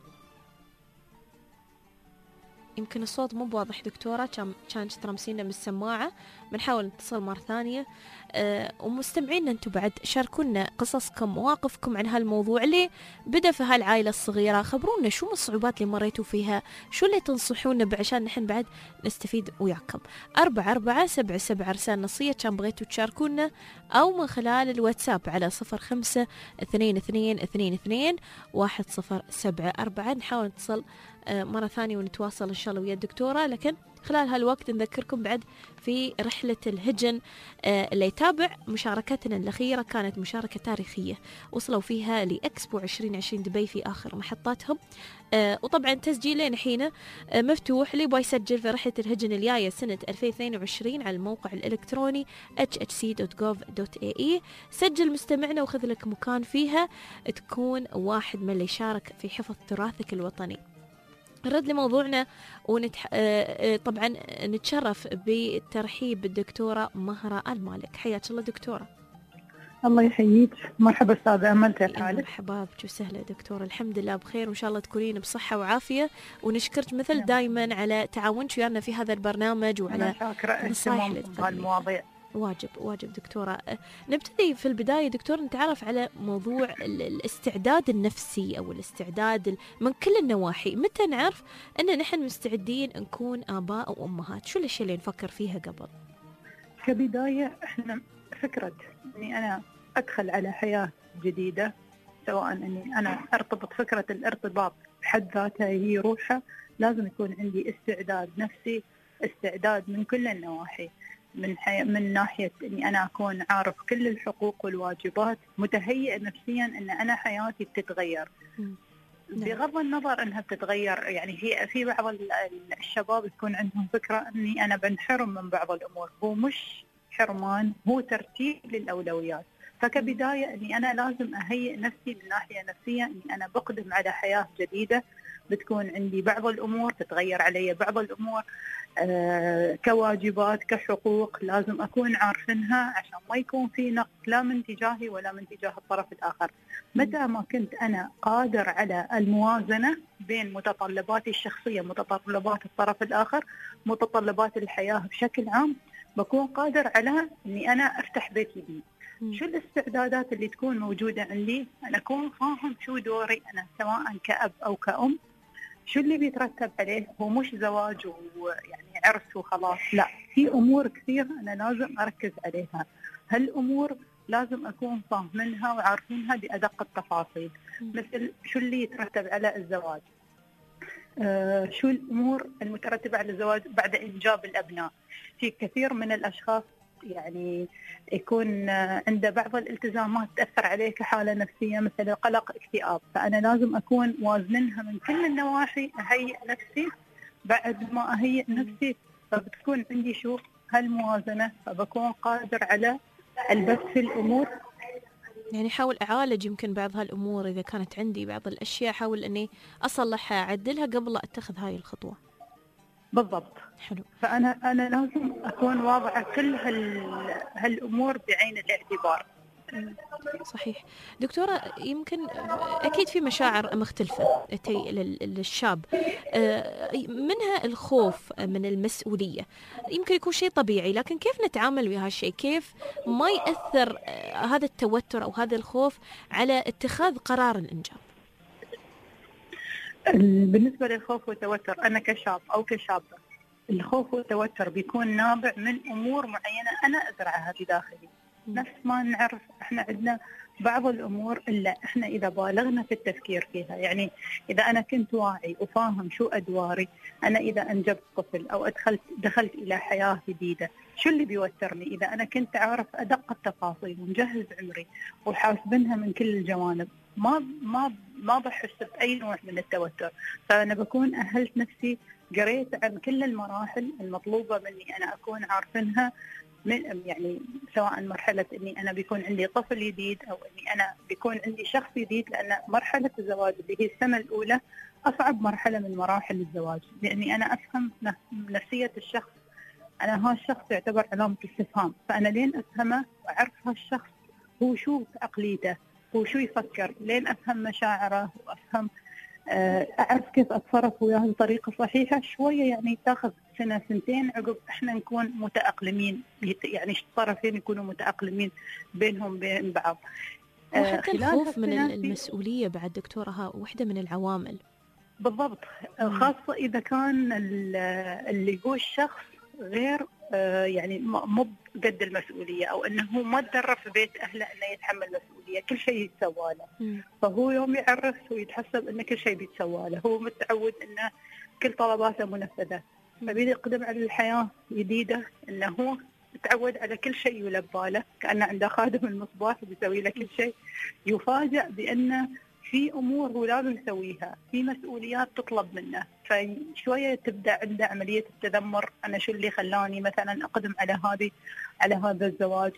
يمكن الصوت مو بواضح دكتورة، كان كانت ترمسينا من السماعة، بنحاول نتصل مرة ثانية. أه ومستمعينا انتم بعد شاركونا قصصكم مواقفكم عن هالموضوع اللي بدأ في هالعائلة الصغيرة. خبرونا شو من الصعوبات اللي مريتوا فيها، شو اللي تنصحونا بعشان نحن بعد نستفيد وياكم. أربعة أربعة سبعة سبعة رسالة نصية كان بغيتوا تشاركونا، أو من خلال الواتساب على صفر خمسة اثنين اثنين اثنين اثنين واحد صفر سبعة أربعة. نحاول نتصل مرة ثانية ونتواصل إن شاء الله ويا الدكتورة. لكن خلال هالوقت نذكركم بعد في رحلة الهجن اللي يتابع مشاركتنا الأخيرة، كانت مشاركة تاريخية وصلوا فيها لإكسبو عشرين عشرين دبي في آخر محطاتهم. وطبعا تسجيلين حين مفتوح اللي يبغى يسجل في رحلة الهجن الجاية سنة ألفين واثنين وعشرين على الموقع الإلكتروني اتش اتش سي دوت جوف دوت اي اي. سجل مستمعنا وخذ لك مكان فيها، تكون واحد من اللي يشارك في حفظ تراثك الوطني. نرد لموضوعنا ونتح... طبعا نتشرف بالترحيب بالدكتورة مهرة المالك. حياك الله دكتورة. الله يحييك. مرحبا أستاذة أمل، كيف حالك؟ مرحبا بك وسهلا دكتورة. الحمد لله بخير وإن شاء الله تكونين بصحة وعافية، ونشكرك مثل دائما على تعاونك ويانا في هذا البرنامج وعلى نصائح المواضيع. واجب واجب دكتورة. نبتدي في البداية دكتور نتعرف على موضوع الاستعداد النفسي أو الاستعداد من كل النواحي. متى نعرف أن نحن مستعدين نكون آباء أو أمهات؟ شو الأشياء اللي نفكر فيها قبل؟ كبداية إحنا فكرة أني أنا أدخل على حياة جديدة، سواء أني أنا أرتبط، فكرة الارتباط بحد ذاتها هي روحها، لازم يكون عندي استعداد نفسي، استعداد من كل النواحي، من حي... من ناحية أني أنا أكون عارف كل الحقوق والواجبات، متهيئ نفسيا أن أنا حياتي بتتغير. م. بغض النظر أنها بتتغير، يعني في في بعض الشباب يكون عندهم فكرة أني أنا بنحرم من بعض الأمور. هو مش حرمان، هو ترتيب للأولويات. فكبداية أني أنا لازم أهيئ نفسي من ناحية نفسية أني أنا بقدم على حياة جديدة، بتكون عندي بعض الأمور تتغير علي، بعض الأمور آه كواجبات كحقوق لازم أكون عارفينها عشان ما يكون في نقص لا من تجاهي ولا من تجاه الطرف الآخر. متى ما كنت أنا قادر على الموازنة بين متطلباتي الشخصية، متطلبات الطرف الآخر، متطلبات الحياة بشكل عام، بكون قادر على أني أنا أفتح بيت جديد. شو الاستعدادات اللي تكون موجودة عندي، أنا أكون فاهم شو دوري أنا سواء كأب أو كأم، شو اللي بيترتب عليه. هو مش زواج ويعني عرس وخلاص، لا، في أمور كثير أنا لازم أركز عليها. هالأمور لازم أكون فاهمينها وعارفينها بأدق التفاصيل، مثل شو اللي يترتب على الزواج، آه شو الأمور المترتبة على الزواج بعد إنجاب الأبناء. في كثير من الأشخاص يعني يكون عنده بعض الالتزامات تأثر عليه كحالة نفسية مثل القلق، اكتئاب، فأنا لازم أكون وازنها من كل النواحي، أهيئ نفسي. بعد ما أهيئ نفسي فبتكون عندي شو هالموازنة، فبكون قادر على البث في الأمور. يعني أحاول أعالج يمكن بعض هالأمور، إذا كانت عندي بعض الأشياء أحاول أني أصلحها أعدلها قبل لا أتخذ هاي الخطوة. بالضبط. حلو. فأنا أنا لازم أكون واضعة كل هال هالأمور بعين الاعتبار. صحيح. دكتورة، يمكن أكيد في مشاعر مختلفة تي للشاب، منها الخوف من المسؤولية، يمكن يكون شيء طبيعي، لكن كيف نتعامل ويا هالشيء؟ كيف ما يأثر هذا التوتر أو هذا الخوف على اتخاذ قرار الإنجاب؟ بالنسبة للخوف والتوتر، أنا كشاب أو كشابة، الخوف والتوتر بيكون نابع من أمور معينة أنا أزرعها بداخلي. نفس ما نعرف إحنا عندنا بعض الأمور إلا إحنا إذا بالغنا في التفكير فيها، يعني إذا أنا كنت واعي وفاهم شو أدواري، أنا إذا أنجبت طفل أو أدخلت دخلت إلى حياة جديدة، شو اللي بيوترني؟ إذا أنا كنت أعرف أدق التفاصيل ومجهز عمري وحاسبنها من كل الجوانب، ما ما ما بحس بأي نوع من التوتر. فأنا بكون أهلت نفسي، قريت عن كل المراحل المطلوبة مني أنا أكون عارفينها، من يعني سواء مرحلة إني أنا بيكون عندي طفل جديد أو إني أنا بيكون عندي شخص جديد، لأن مرحلة الزواج اللي هي السنة الأولى أصعب مرحلة من مراحل الزواج، لأني أنا أفهم نفسية الشخص. أنا هالشخص يعتبر علامة استفهام، فأنا لين أفهمه وأعرف هالشخص هو شو عقليته، هو شو يفكر، لين أفهم مشاعره وأفهم أعرف كيف أتصرف وياه بطريقة صحيحة، شوية يعني تاخذ سنة سنتين عقب إحنا نكون متأقلمين، يعني الطرفين يكونوا متأقلمين بينهم بين بعض. وحتى الخوف من المسؤولية بعد دكتورة واحدة من العوامل. بالضبط، خاصة إذا كان اللي هو الشخص غير يعني مو قد المسؤولية، أو أنه هو ما تدرب في بيت أهله أنه يتحمل مسؤولية، كل شيء يتسوى له. فهو يوم يعرف ويتحسب أنه كل شيء بيتسوى له، هو متعود أنه كل طلباته منفذة، فبيقدم على الحياة جديدة أنه هو متعود على كل شيء يلبى له، كأنه عنده خادم المصباح بيسوي له كل شيء. يفاجأ بأنه في أمور هو لازم يسويها، في مسؤوليات تطلب منه، فشوية تبدأ عنده عملية التذمر. أنا شو اللي خلاني مثلا أقدم على هذه على هذا الزواج،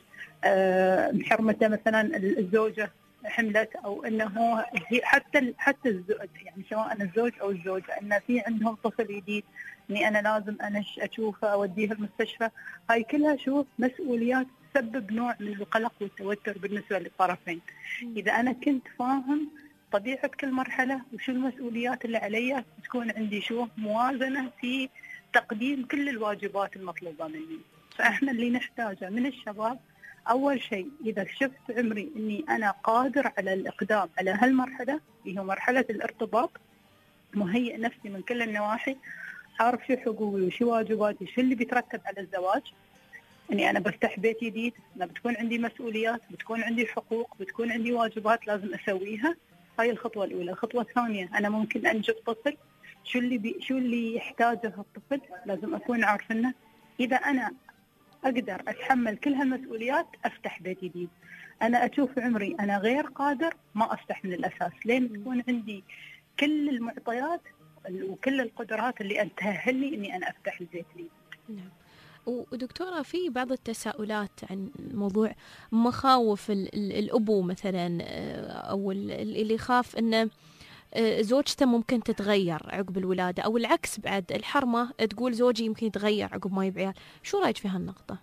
أه حرمته مثلا الزوجة حملت، أو أنه حتى حتى الزوج، يعني سواء الزوج أو الزوجة، أن في عندهم طفل جديد، إني أنا لازم أنا أشوفه أوديه المستشفى. هاي كلها شوف مسؤوليات تسبب نوع من القلق والتوتر بالنسبة للطرفين. إذا أنا كنت فاهم طبيعة كل مرحلة وشو المسؤوليات اللي علي، تكون عندي شو موازنة في تقديم كل الواجبات المطلوبة مني. فإحنا اللي نحتاجه من الشباب، أول شيء إذا شفت عمري أني أنا قادر على الإقدام على هالمرحلة اللي هي مرحلة الارتباط، مهيئ نفسي من كل النواحي، عارف شو حقوقي وشو واجباتي، شو اللي بيترتب على الزواج، أني أنا بفتح بيت جديد، أنا بتكون عندي مسؤوليات، بتكون عندي حقوق، بتكون عندي واجبات لازم أسويها. هاي الخطوة الأولى. الخطوة الثانية، أنا ممكن أنجب طفل، شو اللي بي شو اللي يحتاجه الطفل، لازم أكون عارفنه. إذا أنا أقدر أتحمل كل هالمسؤوليات أفتح بيت جديد. أنا أشوف عمري أنا غير قادر، ما أفتح من الأساس، لين تكون عندي كل المعطيات وكل القدرات اللي أن تأهلني إني أنا أفتح البيت لي. نعم. ودكتورة، في بعض التساؤلات عن موضوع مخاوف الأبو مثلا، أو اللي يخاف أنه زوجته ممكن تتغير عقب الولادة، أو العكس بعد الحرمة تقول زوجي يمكن يتغير عقب ما يبعيال. شو رأيك في هالنقطة؟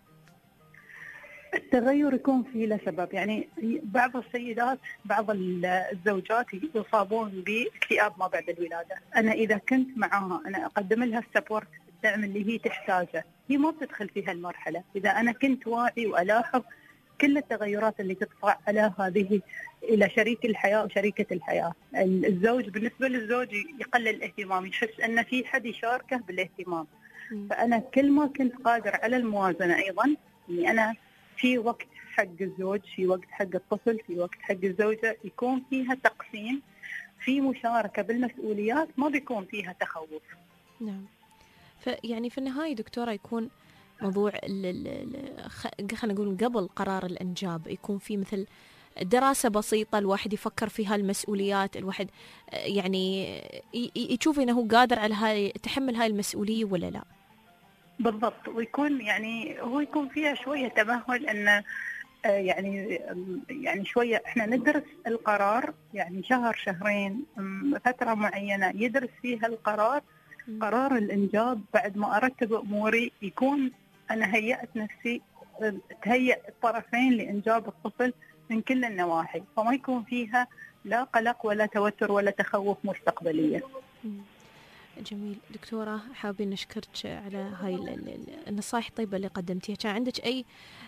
التغير يكون فيه له سبب، يعني بعض السيدات بعض الزوجات يصابون باكتئاب ما بعد الولادة. أنا إذا كنت معاها أنا أقدم لها السبورت، الدعم اللي هي تحتاجه، هي ما بتدخل في هالمرحلة. إذا أنا كنت واعي وألاحظ كل التغيرات اللي تطرأ على هذه إلى شريك الحياة وشريكة الحياة. الزوج بالنسبة للزوج يقلل الاهتمام، يحس أن في حد يشاركه بالاهتمام. فأنا كل ما كنت قادر على الموازنة أيضا، يعني أنا في وقت حق الزوج، في وقت حق الطفل، في وقت حق الزوجة، يكون فيها تقسيم، في مشاركة بالمسؤوليات، ما بيكون فيها تخوف. نعم. فيعني في النهاية دكتورة يكون موضوع خلينا نقول قبل قرار الإنجاب يكون في مثل دراسة بسيطة الواحد يفكر فيها المسؤوليات، الواحد يعني يشوف إنه هو قادر على هاي تحمل هاي المسؤولية ولا لا. بالضبط، ويكون يعني هو يكون فيها شوية تمهل، أن يعني يعني شوية إحنا ندرس القرار، يعني شهر شهرين فترة معينة يدرس فيها القرار. قرار الإنجاب بعد ما أرتب أموري يكون أنا هيأت نفسي، تهيأ الطرفين لإنجاب الطفل من كل النواحي، فما يكون فيها لا قلق ولا توتر ولا تخوف مستقبليا. جميل. دكتورة حابين نشكرك على هاي النصائح الطيبة اللي قدمتيها. كان عندك أي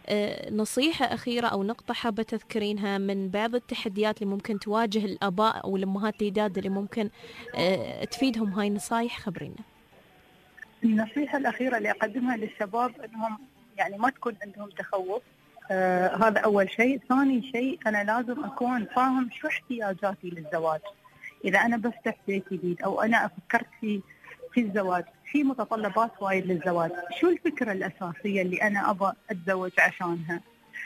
نصيحة أخيرة أو نقطة حابة تذكرينها من بعض التحديات اللي ممكن تواجه الآباء أو الأمهات الجداد اللي ممكن تفيدهم هاي النصائح؟ خبرينا. النصيحة الأخيرة اللي أقدمها للشباب أنهم يعني ما تكون عندهم تخوف. آه هذا أول شيء. ثاني شيء أنا لازم أكون فاهم شو احتياجاتي للزواج. إذا أنا بفتح بيت جديد أو أنا أفكرت في في الزواج، في متطلبات وايد للزواج، شو الفكرة الأساسية اللي أنا أبغى أتزوج عشانها؟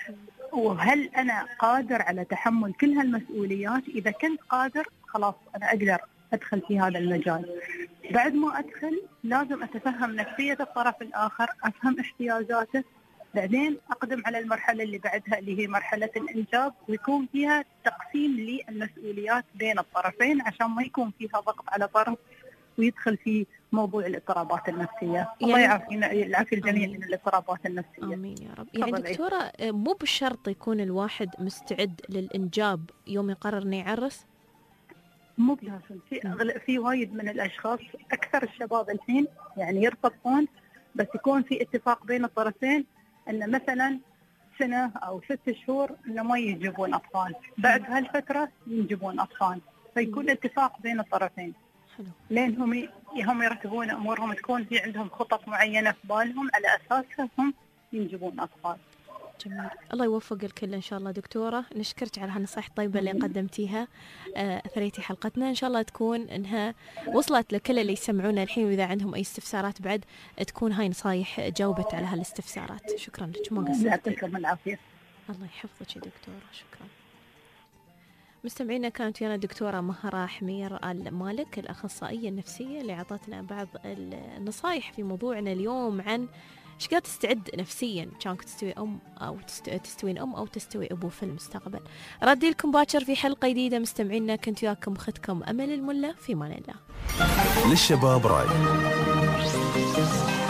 وهل أنا قادر على تحمل كل هالمسؤوليات؟ إذا كنت قادر خلاص أنا أقدر أدخل في هذا المجال. بعد ما أدخل لازم أتفهم نفسية الطرف الآخر، أفهم احتياجاته، بعدين أقدم على المرحلة اللي بعدها اللي هي مرحلة الإنجاب، ويكون فيها تقسيم للمسؤوليات بين الطرفين عشان ما يكون فيها ضغط على طرف ويدخل في موضوع الاضطرابات النفسية. يعني الله يعافينا يعافي الجميع من الاضطرابات النفسية. آمين يا رب. يعني دكتورة مو بالشرط يكون الواحد مستعد للإنجاب يوم يقرر إنه يعرس؟ مو بلازم. في في وايد من الأشخاص، أكثر الشباب الحين يعني يرتبطون بس يكون في اتفاق بين الطرفين أن مثلا سنة أو ست شهور إنه ما يجيبون أطفال، بعد هالفترة ينجبون أطفال، فيكون اتفاق بين الطرفين. حلو. لين هم هم يرتبون أمورهم، تكون في عندهم خطط معينة في بالهم على أساسها هم ينجبون أطفال. جميل. الله يوفق الكل إن شاء الله. دكتورة نشكرك على هالنصائح الطيبة اللي قدمتيها، أثريتي حلقتنا. إن شاء الله تكون إنها وصلت لكل اللي يسمعونا الحين، وإذا عندهم أي استفسارات بعد تكون هاي نصائح جاوبت على هالاستفسارات. شكرا لك، ما قصرتي. يعطيكم العافية. الله يحفظك يا دكتورة. شكرا. مستمعينا، كانت ويانا الدكتورة مهرة حمير آل مالك، الأخصائية النفسية، اللي عطتنا بعض النصائح في موضوعنا اليوم عن ايش قاعد تستعد نفسيا كانك تستوي ام او تستوين ام او تستوي ابو في المستقبل. ردي لكم باكر في حلقه جديده. مستمعينا كنت وياكم اختكم امل الملا، في امان الله. للشباب راي.